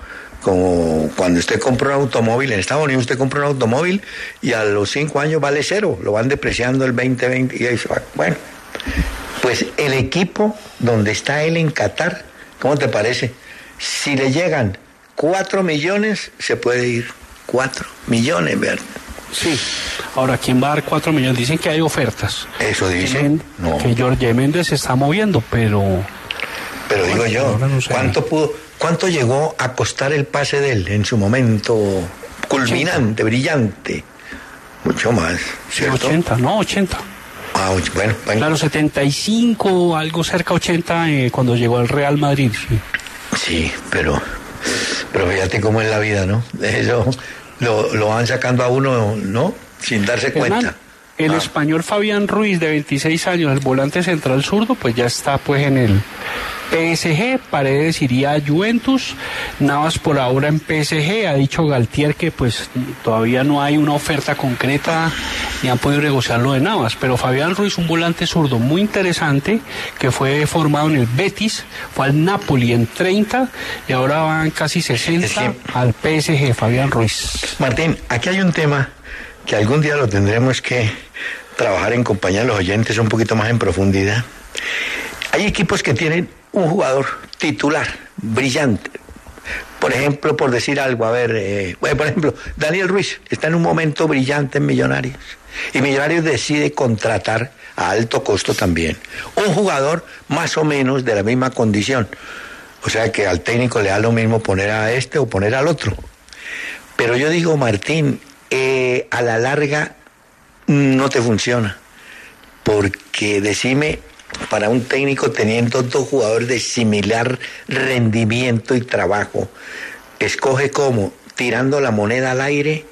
como cuando usted compra un automóvil, en Estados Unidos usted compra un automóvil y a los cinco años vale cero, lo van depreciando el veinte, veinte y ahí se va. Bueno, pues el equipo donde está él en Qatar, ¿cómo te parece? Si le llegan cuatro millones, se puede ir. Cuatro millones, ¿verdad? Sí. Ahora, ¿quién va a dar cuatro millones? Dicen que hay ofertas. Eso dicen. No. Que Jorge Méndez se está moviendo, pero... Pero digo yo, no sé. ¿cuánto pudo, cuánto llegó a costar el pase de él en su momento culminante, ochenta. Brillante? Mucho más, ¿cierto? ochenta, no, ochenta. Ah, bueno, bueno. Claro, setenta y cinco, algo cerca ochenta eh, cuando llegó al Real Madrid. Sí, sí, pero, pero fíjate cómo es la vida, ¿no? Eso lo, lo van sacando a uno, ¿no? Sin darse Hernán, cuenta. El ah. español Fabián Ruiz, de veintiséis años, el volante central zurdo, pues ya está pues en el P S G. Paredes iría a Juventus, Navas por ahora en P S G. Ha dicho Galtier que pues todavía no hay una oferta concreta ni han podido negociar lo de Navas, pero Fabián Ruiz, un volante zurdo muy interesante, que fue formado en el Betis, fue al Napoli en treinta y ahora van casi sesenta es que... al P S G, Fabián Ruiz. Martín, aquí hay un tema que algún día lo tendremos que trabajar en compañía de los oyentes un poquito más en profundidad. Hay equipos que tienen un jugador titular, brillante. Por ejemplo, por decir algo, a ver, eh, bueno, por ejemplo, Daniel Ruiz está en un momento brillante en Millonarios. Y Millonarios decide contratar a alto costo también un jugador más o menos de la misma condición. O sea que al técnico le da lo mismo poner a este o poner al otro. Pero yo digo, Martín, eh, a la larga no te funciona. Porque decime, para un técnico teniendo dos jugadores de similar rendimiento y trabajo, escoge cómo, tirando la moneda al aire,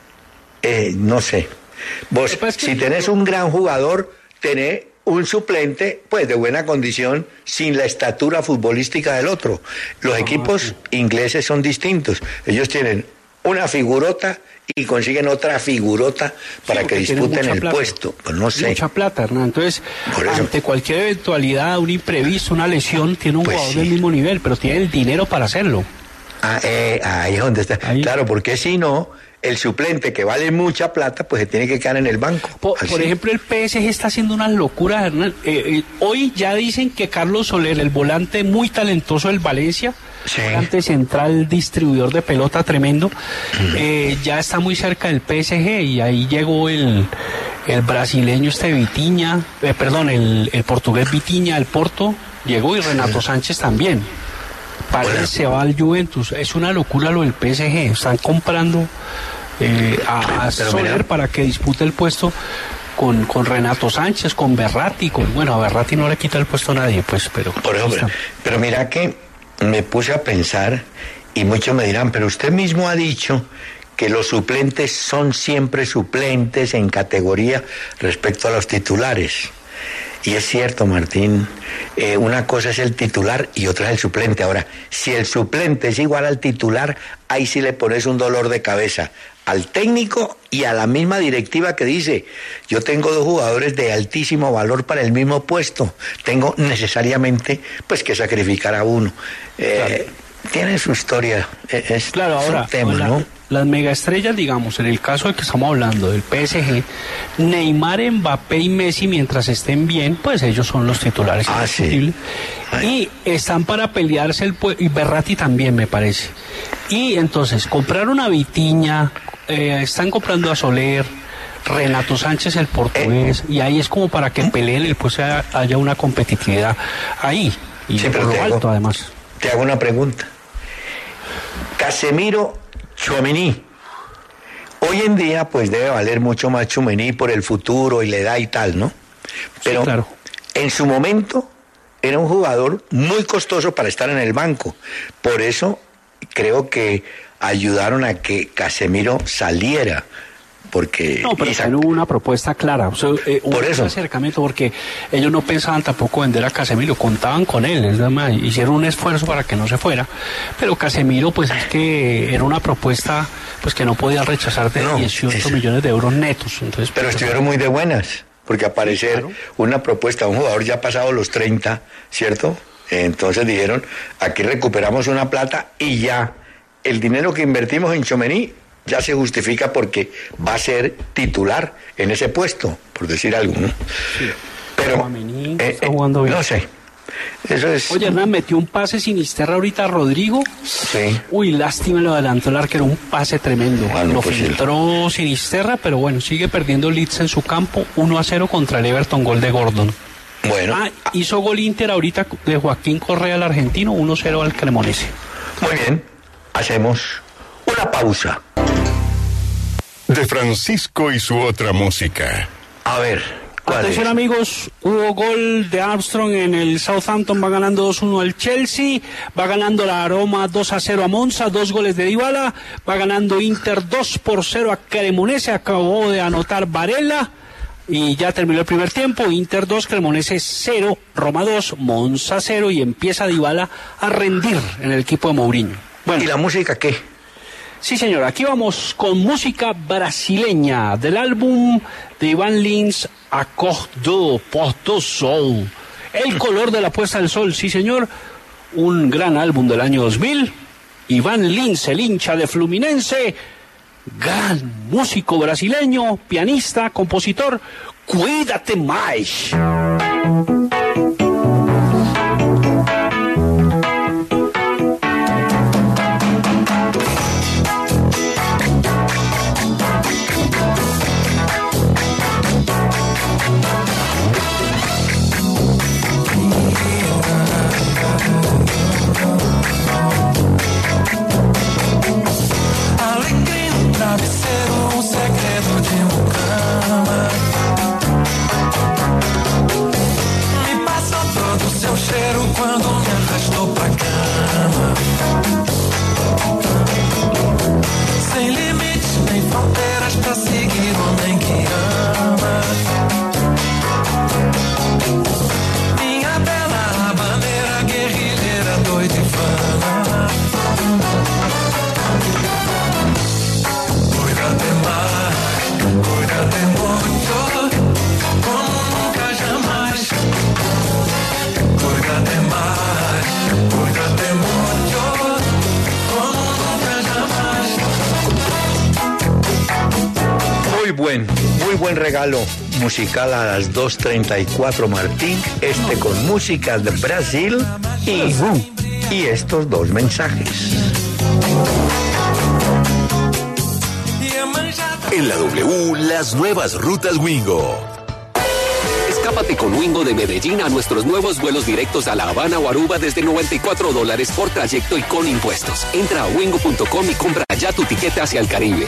eh, no sé. Vos, si tenés un gran jugador, tenés un suplente, pues de buena condición, sin la estatura futbolística del otro. Los ah, equipos sí. ingleses son distintos. Ellos tienen una figurota y consiguen otra figurota para sí, que disputen el plata. puesto. Pues no sé. Mucha plata, Hernán. Entonces, ante cualquier eventualidad, un imprevisto, una lesión, tiene un pues jugador sí. del mismo nivel, pero tiene el dinero para hacerlo. Ah, eh, ahí es donde está. Ahí. Claro, porque si no, el suplente que vale mucha plata, pues se tiene que quedar en el banco. Por, por ejemplo, el P S G está haciendo unas locuras, Hernán. Eh, eh, hoy ya dicen que Carlos Soler, el volante muy talentoso del Valencia, sí. volante central, distribuidor de pelota tremendo, uh-huh. eh, ya está muy cerca del P S G y ahí llegó el, el brasileño este Vitinha, eh, perdón, el, el portugués Vitinha, el Porto, llegó y Renato Sánchez también. Parece se va al Juventus. Es una locura lo del P S G. Están comprando eh, a, a Soler mira, para que dispute el puesto con, con Renato Sánchez, con Berratti. Con, bueno, a Berratti no le quita el puesto a nadie, pues, pero... Por ejemplo, pero mira que me puse a pensar y muchos me dirán, pero usted mismo ha dicho que los suplentes son siempre suplentes en categoría respecto a los titulares. Y es cierto, Martín, eh, una cosa es el titular y otra es el suplente. Ahora, si el suplente es igual al titular, ahí sí le pones un dolor de cabeza al técnico y a la misma directiva que dice, yo tengo dos jugadores de altísimo valor para el mismo puesto, tengo necesariamente pues que sacrificar a uno. Eh, claro. Tiene su historia, es, claro, ahora, es un tema, la, ¿no? Las megaestrellas, digamos, en el caso de que estamos hablando del P S G, Neymar, Mbappé y Messi, mientras estén bien, pues ellos son los titulares. Ah, sí. Y están para pelearse el puesto, y Berratti también, me parece. Y entonces, compraron a Vitinha, eh, están comprando a Soler, Renato Sánchez, el portugués, eh. y ahí es como para que peleen y pues haya una competitividad ahí. Y sí, por lo alto, hago, además. Te hago una pregunta. Casemiro, Tchouaméni. Hoy en día, pues debe valer mucho más Tchouaméni por el futuro y la edad y tal, ¿no? Pero sí, claro. En su momento era un jugador muy costoso para estar en el banco. Por eso creo que ayudaron a que Casemiro saliera. Porque no, pero Isaac... hubo una propuesta clara, o sea, eh, un por eso. acercamiento, porque ellos no pensaban tampoco vender a Casemiro, contaban con él, es más, hicieron un esfuerzo para que no se fuera, pero Casemiro pues es que era una propuesta pues que no podía rechazar de no, dieciocho es... millones de euros netos. Entonces, pero pues, estuvieron muy de buenas, porque aparecer sí, claro. una propuesta a un jugador ya pasado los treinta, ¿cierto? Entonces dijeron, aquí recuperamos una plata y ya el dinero que invertimos en Tchouaméni ya se justifica porque va a ser titular en ese puesto, por decir algo, ¿no? Sí. Pero eh, está jugando bien. No sé. Eso es... Oye, Hernán, metió un pase sinisterra ahorita a Rodrigo. Sí. Uy, lástima, lo adelantó el arquero, un pase tremendo. Bueno, lo pues filtró el... Sinisterra, pero bueno, sigue perdiendo Leeds en su campo, uno a cero contra el Everton, gol de Gordon. Bueno. Ah, hizo gol Inter ahorita de Joaquín Correa, el argentino, uno cero al Cremonese. Muy bien, hacemos una pausa. De Francisco y su otra música. A ver, ¿cuál atención es? Amigos, hubo gol de Armstrong en el Southampton, va ganando dos uno al Chelsea, va ganando la Roma dos a cero a Monza, dos goles de Dybala, va ganando Inter dos por cero a Cremonese, acabó de anotar Varela y ya terminó el primer tiempo, Inter dos, Cremonese cero, Roma dos, Monza cero y empieza Dybala a rendir en el equipo de Mourinho. Bueno, ¿y la música qué? Sí, señor, aquí vamos con música brasileña del álbum de Iván Lins, Acordou por do Sol. El color de la puesta del sol, sí, señor, un gran álbum del año dos mil. Iván Lins, el hincha de Fluminense, gran músico brasileño, pianista, compositor, Cuídate Mais. Muy buen regalo musical a las dos treinta y cuatro, Martín. Este con música de Brasil y, y estos dos mensajes. En la W, las nuevas rutas Wingo. Escápate con Wingo de Medellín a nuestros nuevos vuelos directos a La Habana o Aruba desde noventa y cuatro dólares por trayecto y con impuestos. Entra a wingo punto com y compra ya tu tiquete hacia el Caribe.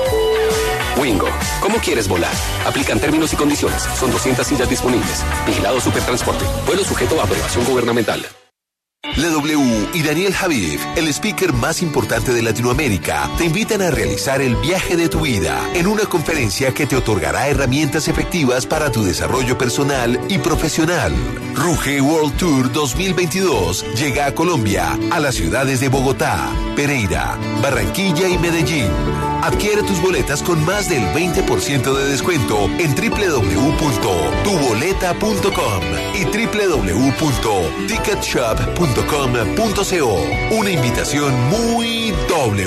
Wingo, ¿cómo quieres volar? Aplican términos y condiciones. Son doscientas sillas disponibles. Vigilado Supertransporte. Vuelo sujeto a aprobación gubernamental. La W y Daniel Javif, el speaker más importante de Latinoamérica, te invitan a realizar el viaje de tu vida en una conferencia que te otorgará herramientas efectivas para tu desarrollo personal y profesional. Ruge World Tour dos mil veintidós llega a Colombia, a las ciudades de Bogotá, Pereira, Barranquilla y Medellín. Adquiere tus boletas con más del veinte por ciento de descuento en doble u doble u doble u punto tu boleta punto com y doble u doble u doble u punto ticket shop punto com punto co. Una invitación muy W.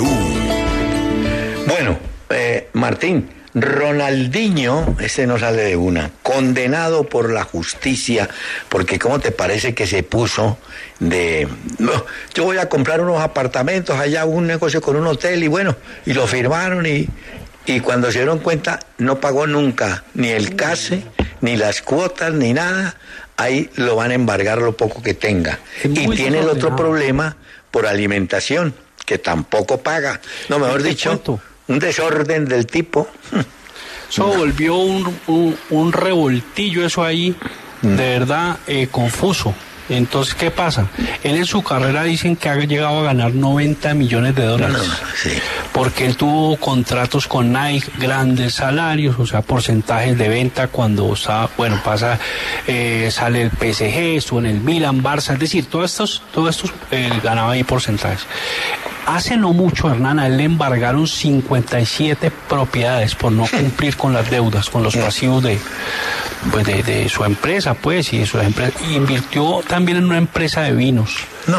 Bueno, eh, Martín, Ronaldinho, ese no sale de una, condenado por la justicia, porque ¿cómo te parece que se puso de... No, yo voy a comprar unos apartamentos allá, un negocio con un hotel, y bueno, y lo firmaron, y, y cuando se dieron cuenta, no pagó nunca ni el case, ni las cuotas, ni nada, ahí lo van a embargar lo poco que tenga. Y tiene el otro problema por alimentación, que tampoco paga. No, mejor dicho... Un desorden del tipo. Eso volvió un, un, un revoltillo eso ahí, de verdad eh, confuso. Entonces, ¿qué pasa? Él en su carrera dicen que ha llegado a ganar noventa millones de dólares. No, no, sí. Porque él tuvo contratos con Nike, grandes salarios, o sea, porcentajes de venta cuando estaba, bueno, pasa, eh, sale el P S G, estuvo en el Milan, Barça, es decir, todos estos, todos estos eh, ganaba ahí porcentajes. Hace no mucho, Hernán, a él le embargaron cincuenta y siete propiedades por no cumplir con las deudas, con los pasivos de, pues de, de su empresa, pues, y de su empresa. Y invirtió también en una empresa de vinos. No.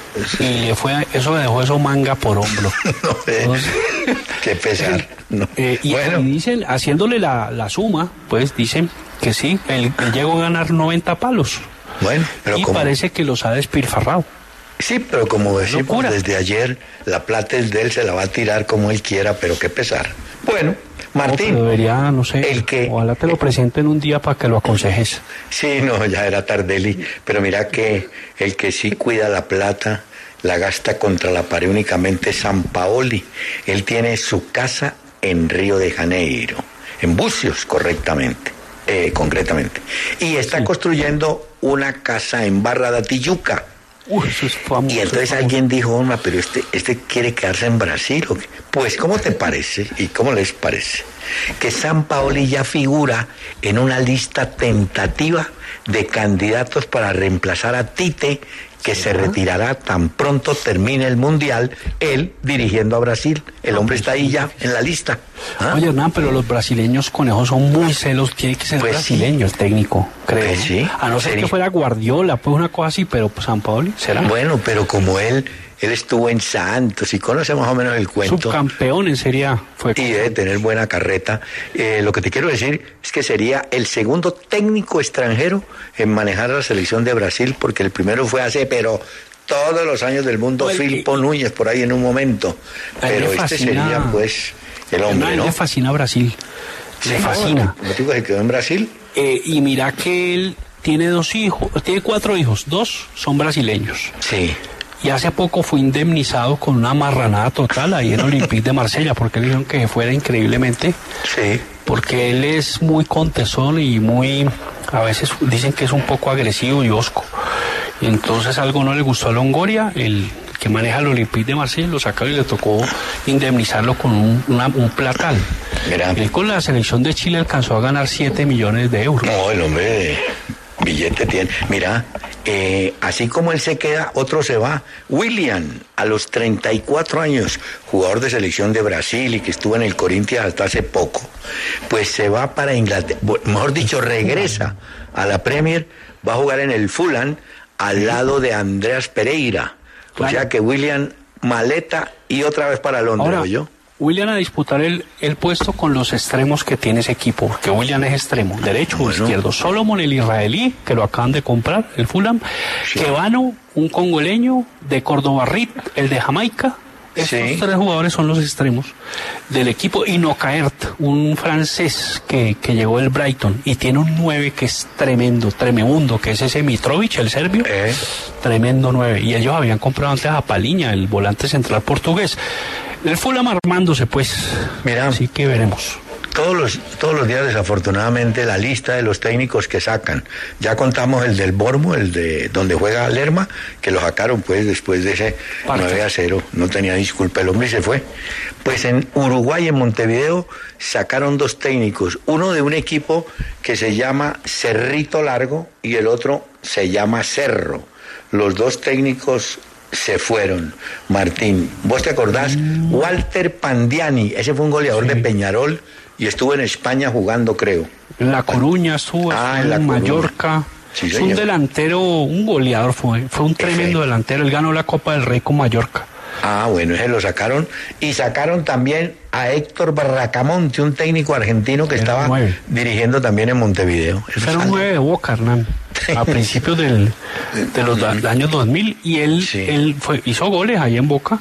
y le fue, eso le dejó eso manga por hombro. No, eh, Entonces, qué pesar. No. Eh, y, bueno. y dicen, haciéndole la, la suma, pues dicen que sí, él, él llegó a ganar noventa palos. Bueno, pero y como... parece que los ha despilfarrado. Sí, pero como decimos desde ayer, la plata es de él, se la va a tirar como él quiera, pero qué pesar. Bueno, Martín. No, debería, no sé, el que, ojalá te lo presenten un día para que lo aconsejes. Sí, no, ya era Tardelli, pero mira que el que sí cuida la plata, la gasta contra la pared únicamente es Sampaoli. Él tiene su casa en Río de Janeiro, en Bucios, correctamente, eh, concretamente. Y está sí. construyendo una casa en Barra da Tijuca. Uy, eso es famoso, y entonces alguien dijo, Oma, pero este, este quiere quedarse en Brasil, ¿o qué? Pues, ¿cómo te parece y cómo les parece que Sampaoli ya figura en una lista tentativa de candidatos para reemplazar a Tite, que ¿sí? se retirará tan pronto termine el Mundial, él dirigiendo a Brasil? El hombre está ahí ya en la lista. ¿Ah? Oye, Hernán, pero los brasileños conejos son muy celos, tiene que ser pues brasileño sí. el técnico, creo. Pues sí. A no ser que fuera Guardiola, pues una cosa así, pero pues Sampaoli, ¿será? Bueno, pero como él, él estuvo en Santos y conoce más o menos el cuento. Subcampeón en Serie A fue. Y debe tener buena carreta. Eh, lo que te quiero decir es que sería el segundo técnico extranjero en manejar la selección de Brasil, porque el primero fue hace, pero todos los años del mundo, pues, Filpo y, Núñez, por ahí en un momento. Pero este sería, pues, el hombre, ¿no? Le fascina Brasil. Sí, le fascina. ¿No te se quedó en Brasil? Eh, y mira que él tiene dos hijos, tiene cuatro hijos, dos son brasileños. Sí. Y hace poco fue indemnizado con una marranada total ahí en Olympique de Marsella, porque le dijeron que fuera increíblemente. Sí. Porque él es muy contesón y muy, a veces dicen que es un poco agresivo y hosco. Y entonces algo no le gustó a Longoria, el que maneja el Olympique de Marsella, lo sacaron y le tocó indemnizarlo con un, una, un platal. Mira. Él con la selección de Chile alcanzó a ganar siete millones de euros. No, el hombre de billete tiene. Mira, eh, así como él se queda, otro se va. William, a los treinta y cuatro años, jugador de selección de Brasil y que estuvo en el Corinthians hasta hace poco, pues se va para Inglaterra, mejor dicho, regresa a la Premier, va a jugar en el Fulham al lado de Andreas Pereira. Claro. O sea que William maleta y otra vez para Londres, Ahora, ¿yo? William a disputar el, el puesto con los extremos que tiene ese equipo, porque William es extremo, derecho o bueno. izquierdo. Solomon, el israelí, que lo acaban de comprar, el Fulham. Sí. Quevano, un congoleño, de Córdoba Rit, el de Jamaica. Estos sí. tres jugadores son los extremos del equipo. Y Nocaert, un francés que, que llegó del Brighton y tiene un nueve que es tremendo, tremebundo, que es ese Mitrovic, el serbio. Eh. Tremendo nueve. Y ellos habían comprado antes a Paliña, el volante central portugués. El Fulham armándose, pues. Mira, así que veremos. Todos los, todos los días, desafortunadamente, la lista de los técnicos que sacan. Ya contamos el del Bormo, el de donde juega Lerma, que lo sacaron pues después de ese Parte. nueve a cero. No tenía disculpa, el hombre se fue. Pues en Uruguay, en Montevideo, sacaron dos técnicos. Uno de un equipo que se llama Cerrito Largo y el otro se llama Cerro. Los dos técnicos se fueron. Martín, ¿vos te acordás? Mm. Walter Pandiani, ese fue un goleador sí. de Peñarol y estuvo en España jugando, creo. En La Coruña estuvo, ah, en, en Mallorca. Sí, es un delantero, un goleador fue, fue un tremendo Efe. delantero. Él ganó la Copa del Rey con Mallorca. Ah, bueno, ese lo sacaron. Y sacaron también a Héctor Barracamonte, un técnico argentino que era estaba nueve. dirigiendo también en Montevideo. Era un nueve de Boca, Hernán, a principios del, de los años dos mil. Y él, sí. él fue, hizo goles ahí en Boca.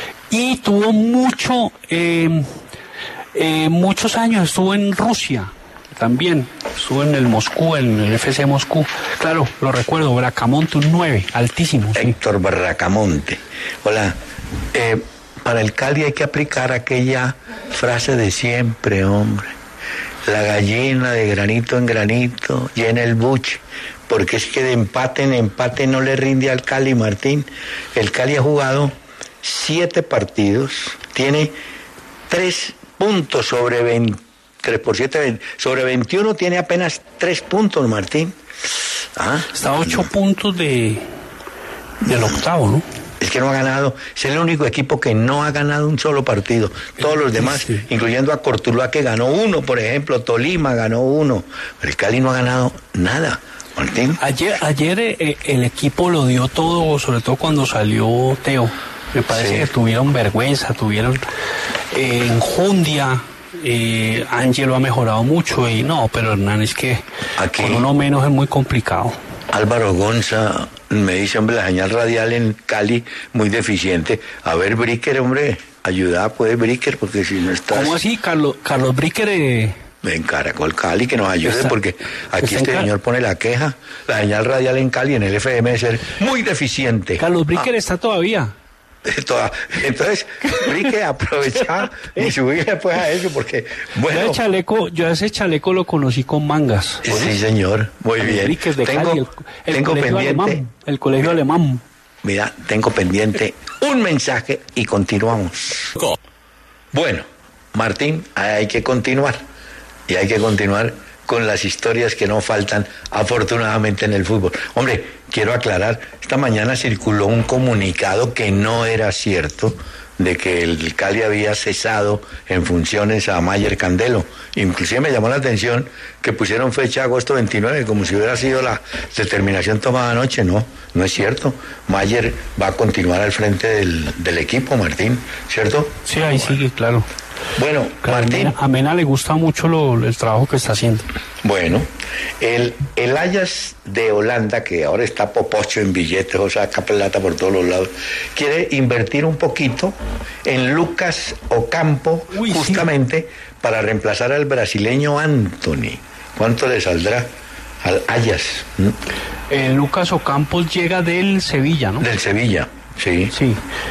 Y tuvo mucho, eh, eh, muchos años, estuvo en Rusia también. Estuvo en el Moscú, en el F C Moscú. Claro, lo recuerdo, Barracamonte, un nueve, altísimo. Héctor sí. Barracamonte. Hola. Eh, para el Cali hay que aplicar aquella frase de siempre, hombre. La gallina de granito en granito llena el buche, porque es que de empate en empate no le rinde al Cali, Martín. El Cali ha jugado siete partidos, tiene tres puntos sobre veinte, tres por siete, veinte, sobre veintiuno tiene apenas tres puntos, Martín. ¿Ah? Está a ocho no. puntos de del octavo, ¿no? Es que no ha ganado, es el único equipo que no ha ganado un solo partido. Todos los demás, sí. incluyendo a Cortuluá, que ganó uno, por ejemplo, Tolima ganó uno. Pero el Cali no ha ganado nada. Martín. Ayer, ayer eh, el equipo lo dio todo, sobre todo cuando salió Teo. Me parece sí. que tuvieron vergüenza, tuvieron eh, enjundia. Eh, Ángelo ha mejorado mucho y no, pero Hernán es que Aquí, con uno menos es muy complicado. Álvaro Gonza me dice, hombre, la señal radial en Cali muy deficiente. A ver, Bricker, hombre, ayuda, pues, Bricker, porque si no estás... ¿Cómo así, Carlos, Carlos Bricker? Eh... En Caracol Cali, que nos ayude, está, porque aquí este señor pone la queja. La señal radial en Cali, en el F M, es ser muy deficiente. Carlos Bricker ah. está todavía. Toda. Entonces, Brique, aprovecha y subirle pues a eso, porque, bueno... Yo, chaleco, yo a ese chaleco lo conocí con mangas. Sí, sí señor, muy bien. De tengo Cali, el, el tengo pendiente... Alemán, el colegio alemán. Mira, tengo pendiente un mensaje y continuamos. Bueno, Martín, hay que continuar. Y hay que continuar con las historias que no faltan, afortunadamente, en el fútbol. Hombre, quiero aclarar, esta mañana circuló un comunicado que no era cierto, de que el Cali había cesado en funciones a Mayer Candelo. Inclusive me llamó la atención que pusieron fecha agosto veintinueve, como si hubiera sido la determinación tomada anoche. No, no es cierto. Mayer va a continuar al frente del, del equipo, Martín, ¿cierto? Sí, ahí sigue, claro. Bueno, Martín. A Mena le gusta mucho lo, el trabajo que está haciendo. Bueno, el, el Ajax de Holanda, que ahora está popocho en billetes, o saca plata por todos los lados, quiere invertir un poquito en Lucas Ocampo, Uy, justamente sí. para reemplazar al brasileño Anthony. ¿Cuánto le saldrá al Ajax? ¿Mm? Eh, Lucas Ocampo llega del Sevilla, ¿no? Del Sevilla, sí. Sí.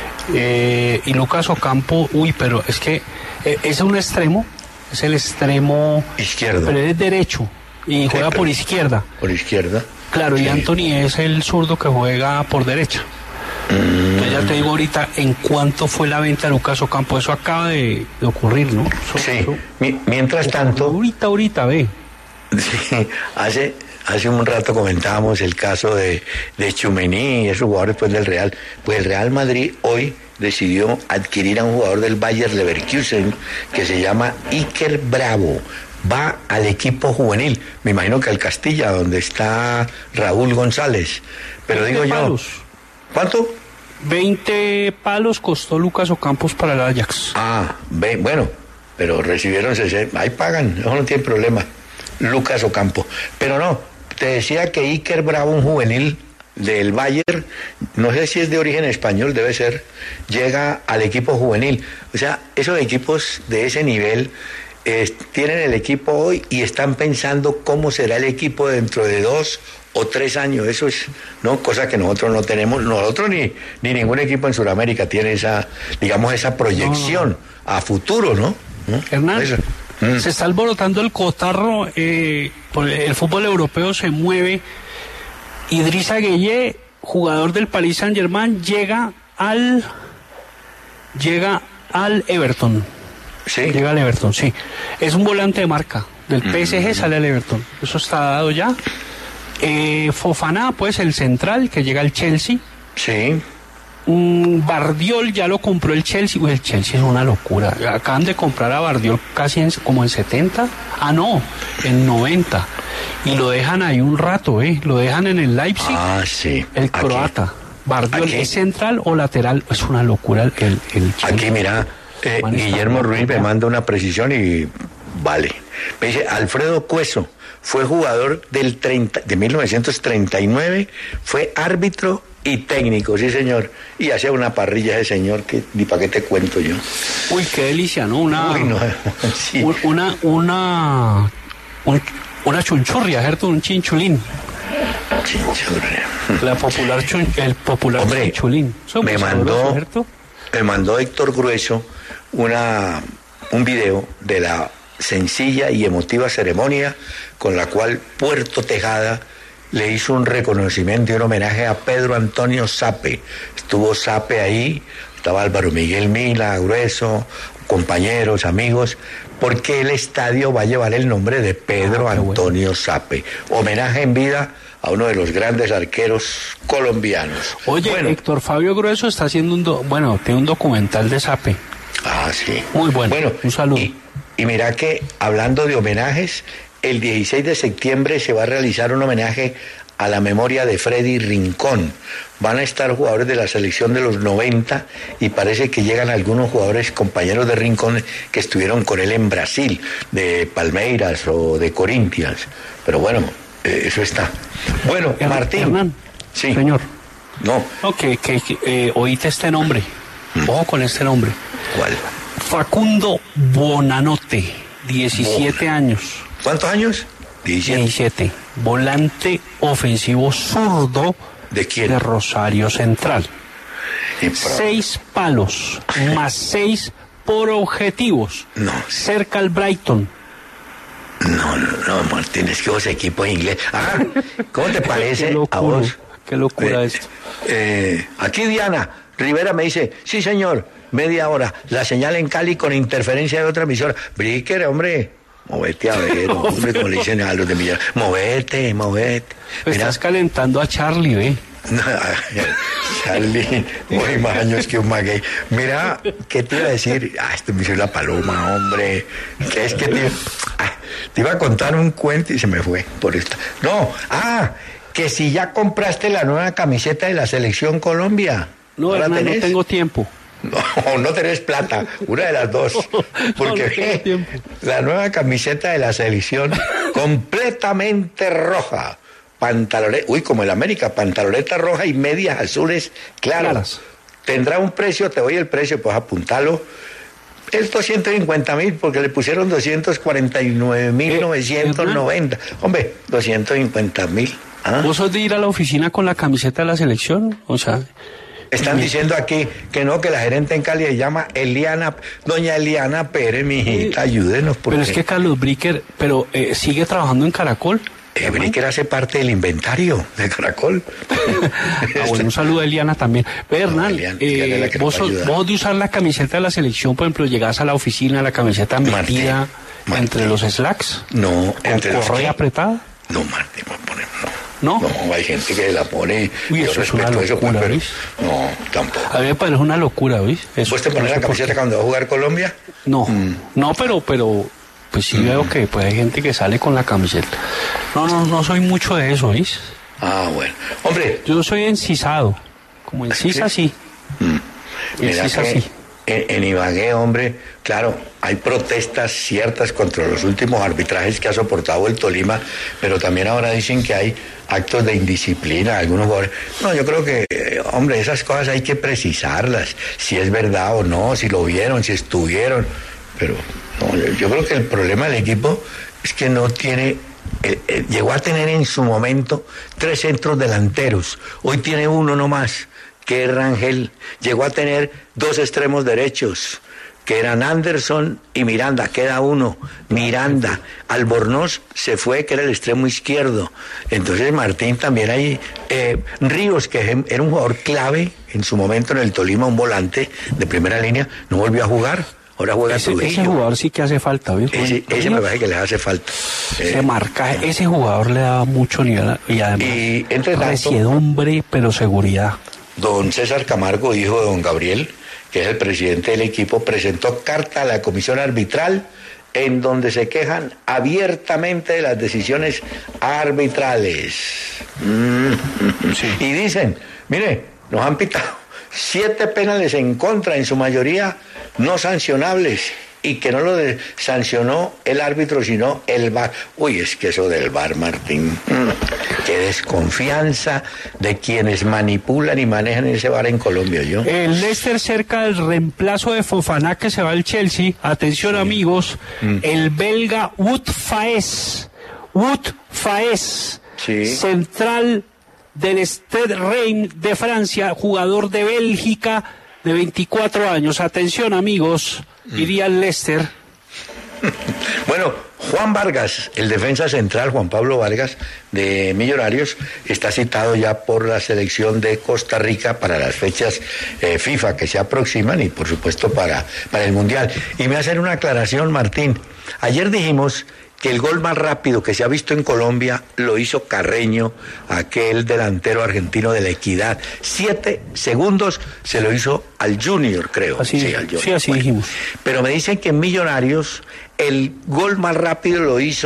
Eh, y Lucas Ocampo, uy, pero es que eh, es un extremo, es el extremo izquierdo, pero es derecho y juega sí, por izquierda. Por izquierda. Claro, sí. Y Anthony es el zurdo que juega por derecha. Mm. Entonces ya te digo ahorita en cuánto fue la venta de Lucas Ocampo, eso acaba de, de ocurrir, ¿no? Eso, sí. Eso, Mi, mientras tanto. Ahorita, ahorita, ve. Sí, hace. Hace un rato comentábamos el caso de, de Tchouaméni y esos jugadores pues, del Real. Pues el Real Madrid hoy decidió adquirir a un jugador del Bayer Leverkusen que se llama Iker Bravo. Va al equipo juvenil, me imagino que al Castilla, donde está Raúl González. Pero digo yo, palos. ¿Cuánto? veinte palos costó Lucas Ocampos para el Ajax. Ah, ve, bueno, pero recibieron sesenta, ahí pagan, eso no tiene problema. Lucas Ocampo, pero no. Te decía que Iker Bravo, un juvenil del Bayern, no sé si es de origen español, debe ser, llega al equipo juvenil. O sea, esos equipos de ese nivel eh, tienen el equipo hoy y están pensando cómo será el equipo dentro de dos o tres años. Eso es, ¿no? Cosa que nosotros no tenemos, nosotros ni, ni ningún equipo en Sudamérica tiene esa, digamos, esa proyección no, no. a futuro, ¿no? ¿No? Hernán. Eso. Mm. Se está alborotando el cotarro, eh, el fútbol europeo se mueve. Idrissa Gueye, jugador del Paris Saint-Germain, llega al llega al Everton. Sí. Llega al Everton, sí. Es un volante de marca. Del P S G mm. sale al Everton. Eso está dado ya. Eh, Fofana, pues el central, que llega al Chelsea. Sí. Mm, Bardiol ya lo compró el Chelsea. Uy, el Chelsea es una locura. Acaban de comprar a Bardiol casi en, como en setenta. Ah, no, en noventa. Y lo dejan ahí un rato, ¿eh? Lo dejan en el Leipzig. Ah, sí. El croata. Bardiol, ¿es central o lateral? Es una locura el, el Chelsea. Aquí, mira, eh, Guillermo Ruiz me manda una precisión y vale. Me dice, Alfredo Cueso fue jugador del treinta, de mil novecientos treinta y nueve, fue árbitro y técnico, sí señor, y hacía una parrilla ese señor que ni para qué te cuento yo. Uy, qué delicia, ¿no? Una Uy, no, sí. una una un, una chunchurria, ¿cierto? Un chinchulín. Chinchurria. La popular chun, el popular Hombre, chinchulín. Me mandó, ¿cierto? me mandó Héctor Grueso una un video de la sencilla y emotiva ceremonia con la cual Puerto Tejada le hizo un reconocimiento y un homenaje a Pedro Antonio Sape. Estuvo Sape ahí, estaba Álvaro Miguel Mila, Grueso, compañeros, amigos, porque el estadio va a llevar el nombre de Pedro ah, Antonio bueno. Sape. Homenaje en vida a uno de los grandes arqueros colombianos. Oye, bueno, Héctor Fabio Grueso está haciendo un, do, bueno, tiene un documental de Sape. Ah, sí. Muy bueno, bueno un saludo. Y, y mira que, hablando de homenajes, el dieciséis de septiembre se va a realizar un homenaje a la memoria de Freddy Rincón. Van a estar jugadores de la selección de los noventa y parece que llegan algunos jugadores compañeros de Rincón que estuvieron con él en Brasil, de Palmeiras o de Corinthians. Pero bueno, eh, eso está. Bueno, Her- Martín. Hernán, Sí. señor. No. No, que, que, que, eh, oíste este nombre. Mm. Ojo con este nombre. ¿Cuál? Facundo Bonanote, diecisiete años. ¿Cuántos años? diecisiete. diecisiete. Volante ofensivo zurdo. ¿De quién? De Rosario Central. Y pro- Seis palos, más seis por objetivos. No. Cerca al Brighton. No, no, no, Martín, es que vos equipo inglés. Ah, ¿cómo te parece Qué a locura, vos? qué locura Eh, esto. eh, aquí Diana Rivera me dice, sí señor, media hora, la señal en Cali con interferencia de otra emisora. Bricker, hombre, movete a ver, hombre, como le dicen a los de Millar, movete, movete. Pues Mira, estás calentando a Charlie, ¿ve? Charlie, muy más años que un maguey. Mira, ¿qué te iba a decir? Ah, esto me hizo la paloma, hombre. ¿Qué es que te, ah, te iba a contar un cuento y se me fue por esto? No, ah, que si ya compraste la nueva camiseta de la Selección Colombia. No, la hermano, no tenés? tengo tiempo. No, no tenés plata, una de las dos. Porque no tengo tiempo. la nueva camiseta de la selección completamente roja, pantaloneta, uy, como el América, pantaloneta roja y medias azules claras. Claras. Tendrá un precio, te doy el precio, pues apuntalo. Es doscientos cincuenta mil porque le pusieron doscientos cuarenta y nueve mil novecientos noventa. Hombre, doscientos cincuenta mil. ¿Ah? ¿Vos sos de ir a la oficina con la camiseta de la selección? O sea... Están diciendo aquí que no, que la gerente en Cali se llama Eliana, doña Eliana Pérez, mijita, ayúdenos. Porque Pero es que Carlos Bricker, pero eh, sigue trabajando en Caracol. eh, Bricker hace parte del inventario de Caracol. Ah, bueno, un saludo a Eliana también. Pero, Hernán, No, Eliana, eh, Eliana es la que nos vos, va a sos- ayudar. vos de usar la camiseta de la selección, por ejemplo, llegás a la oficina, la camiseta metida Martín, entre Martín. los slacks, No, con entre los correa qué? apretada. No, Martín, no ponemos, no. ¿No? No, hay gente que la pone. Uy, yo eso es una respeto eso, pues, locura, pero ¿ves? no, tampoco. A mí me parece una locura, ¿ves? Eso, ¿Vos te pones no la sé por camiseta qué. cuando va a jugar Colombia? No, Mm. no, pero, pero, pues sí veo que pues, hay gente que sale con la camiseta. No, no, no soy mucho de eso, ¿ves? Ah, bueno. Hombre, Yo soy encisado. Como encisa, sí. mm, mira Encisa, que sí. en, en Ibagué, hombre, claro, hay protestas ciertas contra los últimos arbitrajes que ha soportado el Tolima, pero también ahora dicen que hay actos de indisciplina, algunos jugadores. No, yo creo que, eh, hombre, esas cosas hay que precisarlas, si es verdad o no, si lo vieron, si estuvieron, pero no, yo, yo creo que el problema del equipo es que no tiene, eh, eh, llegó a tener en su momento tres centros delanteros, hoy tiene uno nomás, que es Rangel, llegó a tener dos extremos derechos, que eran Anderson y Miranda, queda uno, Miranda. Albornoz se fue, que era el extremo izquierdo. Entonces Martín también hay, eh, Ríos, que era un jugador clave en su momento en el Tolima, un volante de primera línea, no volvió a jugar, ahora juega Ese, Trujillo. ese jugador sí que hace falta, ¿ves? Ese, ese me parece que le hace falta. Ese Eh, marcaje, ese jugador le da mucho nivel y además Y, entre tanto- resiedumbre, pero seguridad. Don César Camargo, hijo de don Gabriel, que es el presidente del equipo, presentó carta a la comisión arbitral en donde se quejan abiertamente de las decisiones arbitrales. Mm. Y dicen, mire, nos han pitado siete penales en contra, en su mayoría no sancionables, y que no lo de- sancionó el árbitro, sino el V A R. Uy, es que eso del V A R, Martín, mm, qué desconfianza de quienes manipulan y manejan ese V A R en Colombia, yo. El Leicester cerca del reemplazo de Fofana que se va al Chelsea. Atención amigos, Mm. el belga Wout Faes, Wout Faes, Sí. central del Stade Reims de Francia, jugador de Bélgica de veinticuatro años. Atención amigos, Mm. iría al Leicester. Bueno, Juan Vargas, el defensa central, Juan Pablo Vargas, de Millonarios, está citado ya por la selección de Costa Rica para las fechas eh, FIFA que se aproximan y por supuesto para, para el Mundial. Y me hacen una aclaración, Martín. Ayer dijimos que el gol más rápido que se ha visto en Colombia lo hizo Carreño, aquel delantero argentino de la Equidad. Siete segundos se lo hizo al Junior, creo. Así, sí, al Junior. sí, así Bueno, dijimos. pero me dicen que en Millonarios el gol más rápido lo hizo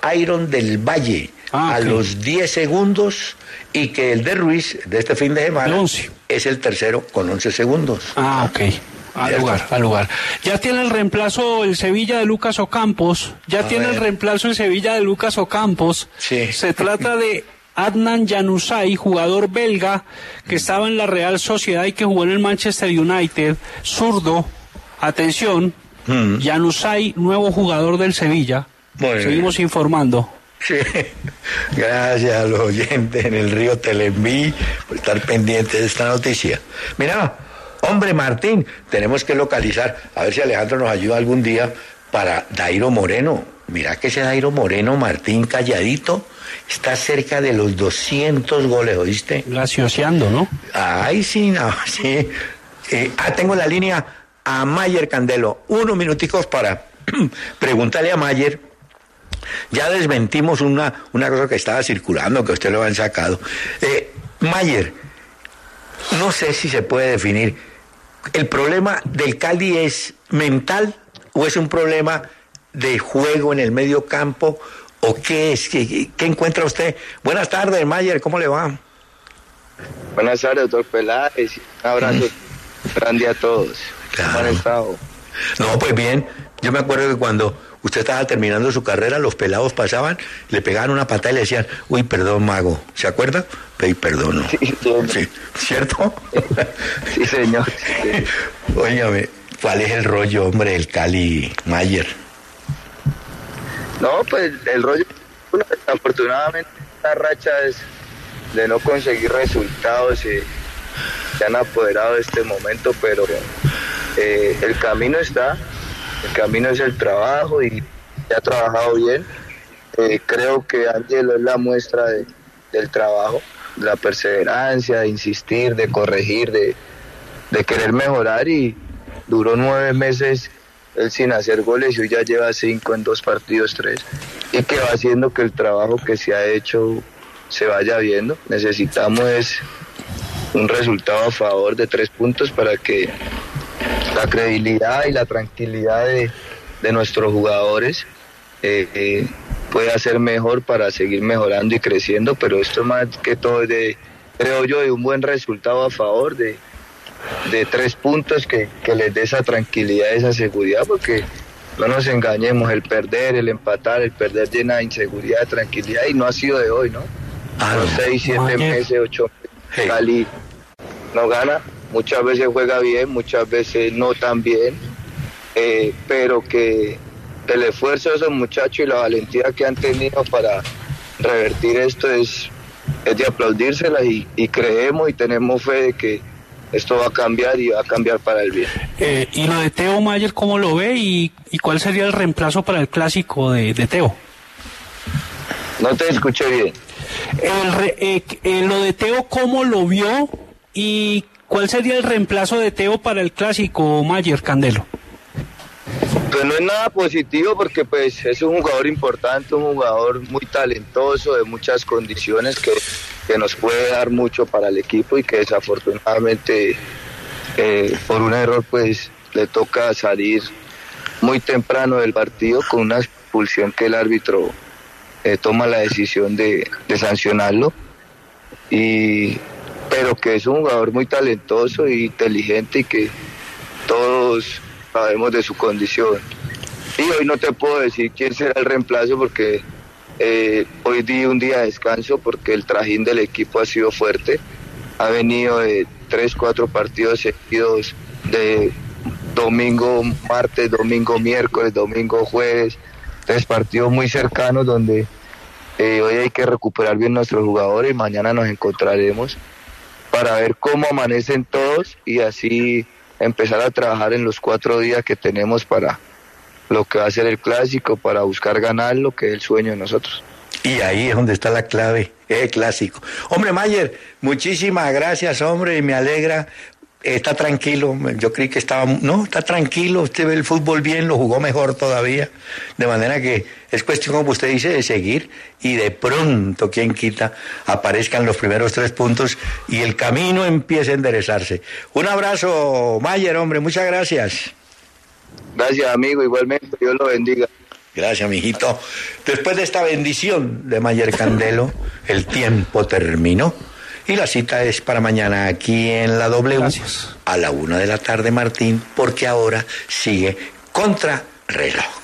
Iron del Valle ah, a okay. los diez segundos y que el de Ruiz de este fin de semana es el tercero con once segundos. Ah, ok. Al lugar, al lugar. Ya tiene el reemplazo el Sevilla de Lucas Ocampos. Ya a tiene ver. el reemplazo el Sevilla de Lucas Ocampos. Sí. Se trata de Adnan Januzaj, jugador belga que estaba en la Real Sociedad y que jugó en el Manchester United. Zurdo. Atención. Mm. Januzaj, nuevo jugador del Sevilla. Bueno, seguimos informando. Sí. Gracias a los oyentes en el río Telembí por estar pendientes de esta noticia. Mira, hombre Martín, tenemos que localizar, a ver si Alejandro nos ayuda algún día para Dairo Moreno. Mira que ese Dairo Moreno, Martín, calladito, está cerca de los doscientos goles, ¿oíste? Gracioseando, ¿no? Ay, sí, no, sí. Eh, ah, tengo la línea a Mayer Candelo. Unos minuticos para preguntarle a Mayer. Ya desmentimos una, una cosa que estaba circulando, que usted lo han sacado. Eh, Mayer, no sé si se puede definir, ¿el problema del Cali es mental o es un problema de juego en el medio campo o qué es? ¿Qué, qué encuentra usted? Buenas tardes, Mayer, ¿cómo le va? Buenas tardes, doctor Peláez. Un abrazo mm. grande a todos. Claro. ¿Cómo han estado? No, pues bien, yo me acuerdo que cuando usted estaba terminando su carrera, los pelados pasaban, le pegaban una patada y le decían, uy, perdón, mago, ¿se acuerda? Pedí perdón, ¿no? Sí, sí. Sí, ¿cierto? Sí, señor. Sí. Óigame, ¿cuál es el rollo, hombre, del Cali, Mayer? No, pues el rollo, bueno, afortunadamente, la racha es de no conseguir resultados, eh, se han apoderado de este momento, pero eh, el camino está. El camino es el trabajo y se ha trabajado bien. Eh, creo que Ángelo es la muestra de, del trabajo, de la perseverancia, de insistir, de corregir, de, de querer mejorar y duró nueve meses él sin hacer goles y hoy ya lleva cinco en dos partidos, tres. Y que va haciendo que el trabajo que se ha hecho se vaya viendo. Necesitamos un resultado a favor de tres puntos para que la credibilidad y la tranquilidad de, de nuestros jugadores eh, eh, pueda ser mejor para seguir mejorando y creciendo, pero esto más que todo es de, creo yo, de un buen resultado a favor, de, de tres puntos que, que les dé esa tranquilidad, esa seguridad, porque no nos engañemos, el perder, el empatar, el perder llena de inseguridad, de tranquilidad, y no ha sido de hoy, ¿no? Ah, no seis, siete meses, ocho meses, Cali no gana. Muchas veces juega bien, muchas veces no tan bien, eh, pero que el esfuerzo de esos muchachos y la valentía que han tenido para revertir esto es, es de aplaudírsela y, y creemos y tenemos fe de que esto va a cambiar y va a cambiar para el bien. Eh, y lo de Teo Mayer, ¿cómo lo ve y, y cuál sería el reemplazo para el clásico de, de Teo? No te escuché bien. El re, eh, eh, lo de Teo, ¿cómo lo vio y cuál sería el reemplazo de Teo para el clásico, Mayer Candelo? Pues no es nada positivo porque pues es un jugador importante, un jugador muy talentoso, de muchas condiciones que, que nos puede dar mucho para el equipo y que desafortunadamente eh, por un error pues le toca salir muy temprano del partido con una expulsión que el árbitro eh, toma la decisión de, de sancionarlo, y pero que es un jugador muy talentoso e inteligente y que todos sabemos de su condición. Y hoy no te puedo decir quién será el reemplazo porque eh, hoy di un día de descanso porque el trajín del equipo ha sido fuerte. Ha venido de tres, cuatro partidos seguidos, de domingo, martes, domingo, miércoles, domingo, jueves, tres partidos muy cercanos donde eh, hoy hay que recuperar bien nuestros jugadores y mañana nos encontraremos para ver cómo amanecen todos y así empezar a trabajar en los cuatro días que tenemos para lo que va a ser el clásico, para buscar ganarlo, que es el sueño de nosotros. Y ahí es donde está la clave, es el clásico. Hombre, Mayer, muchísimas gracias, hombre, y me alegra. Está tranquilo, yo creí que estaba... No, está tranquilo, usted ve el fútbol bien, lo jugó mejor todavía. De manera que es cuestión, como usted dice, de seguir y de pronto, quien quita, aparezcan los primeros tres puntos y el camino empiece a enderezarse. Un abrazo, Mayer, hombre, muchas gracias. Gracias, amigo, igualmente, Dios lo bendiga. Gracias, mijito. Después de esta bendición de Mayer Candelo, el tiempo terminó. Y la cita es para mañana aquí en la W. Gracias. A la una de la tarde, Martín, porque ahora sigue Contra Reloj.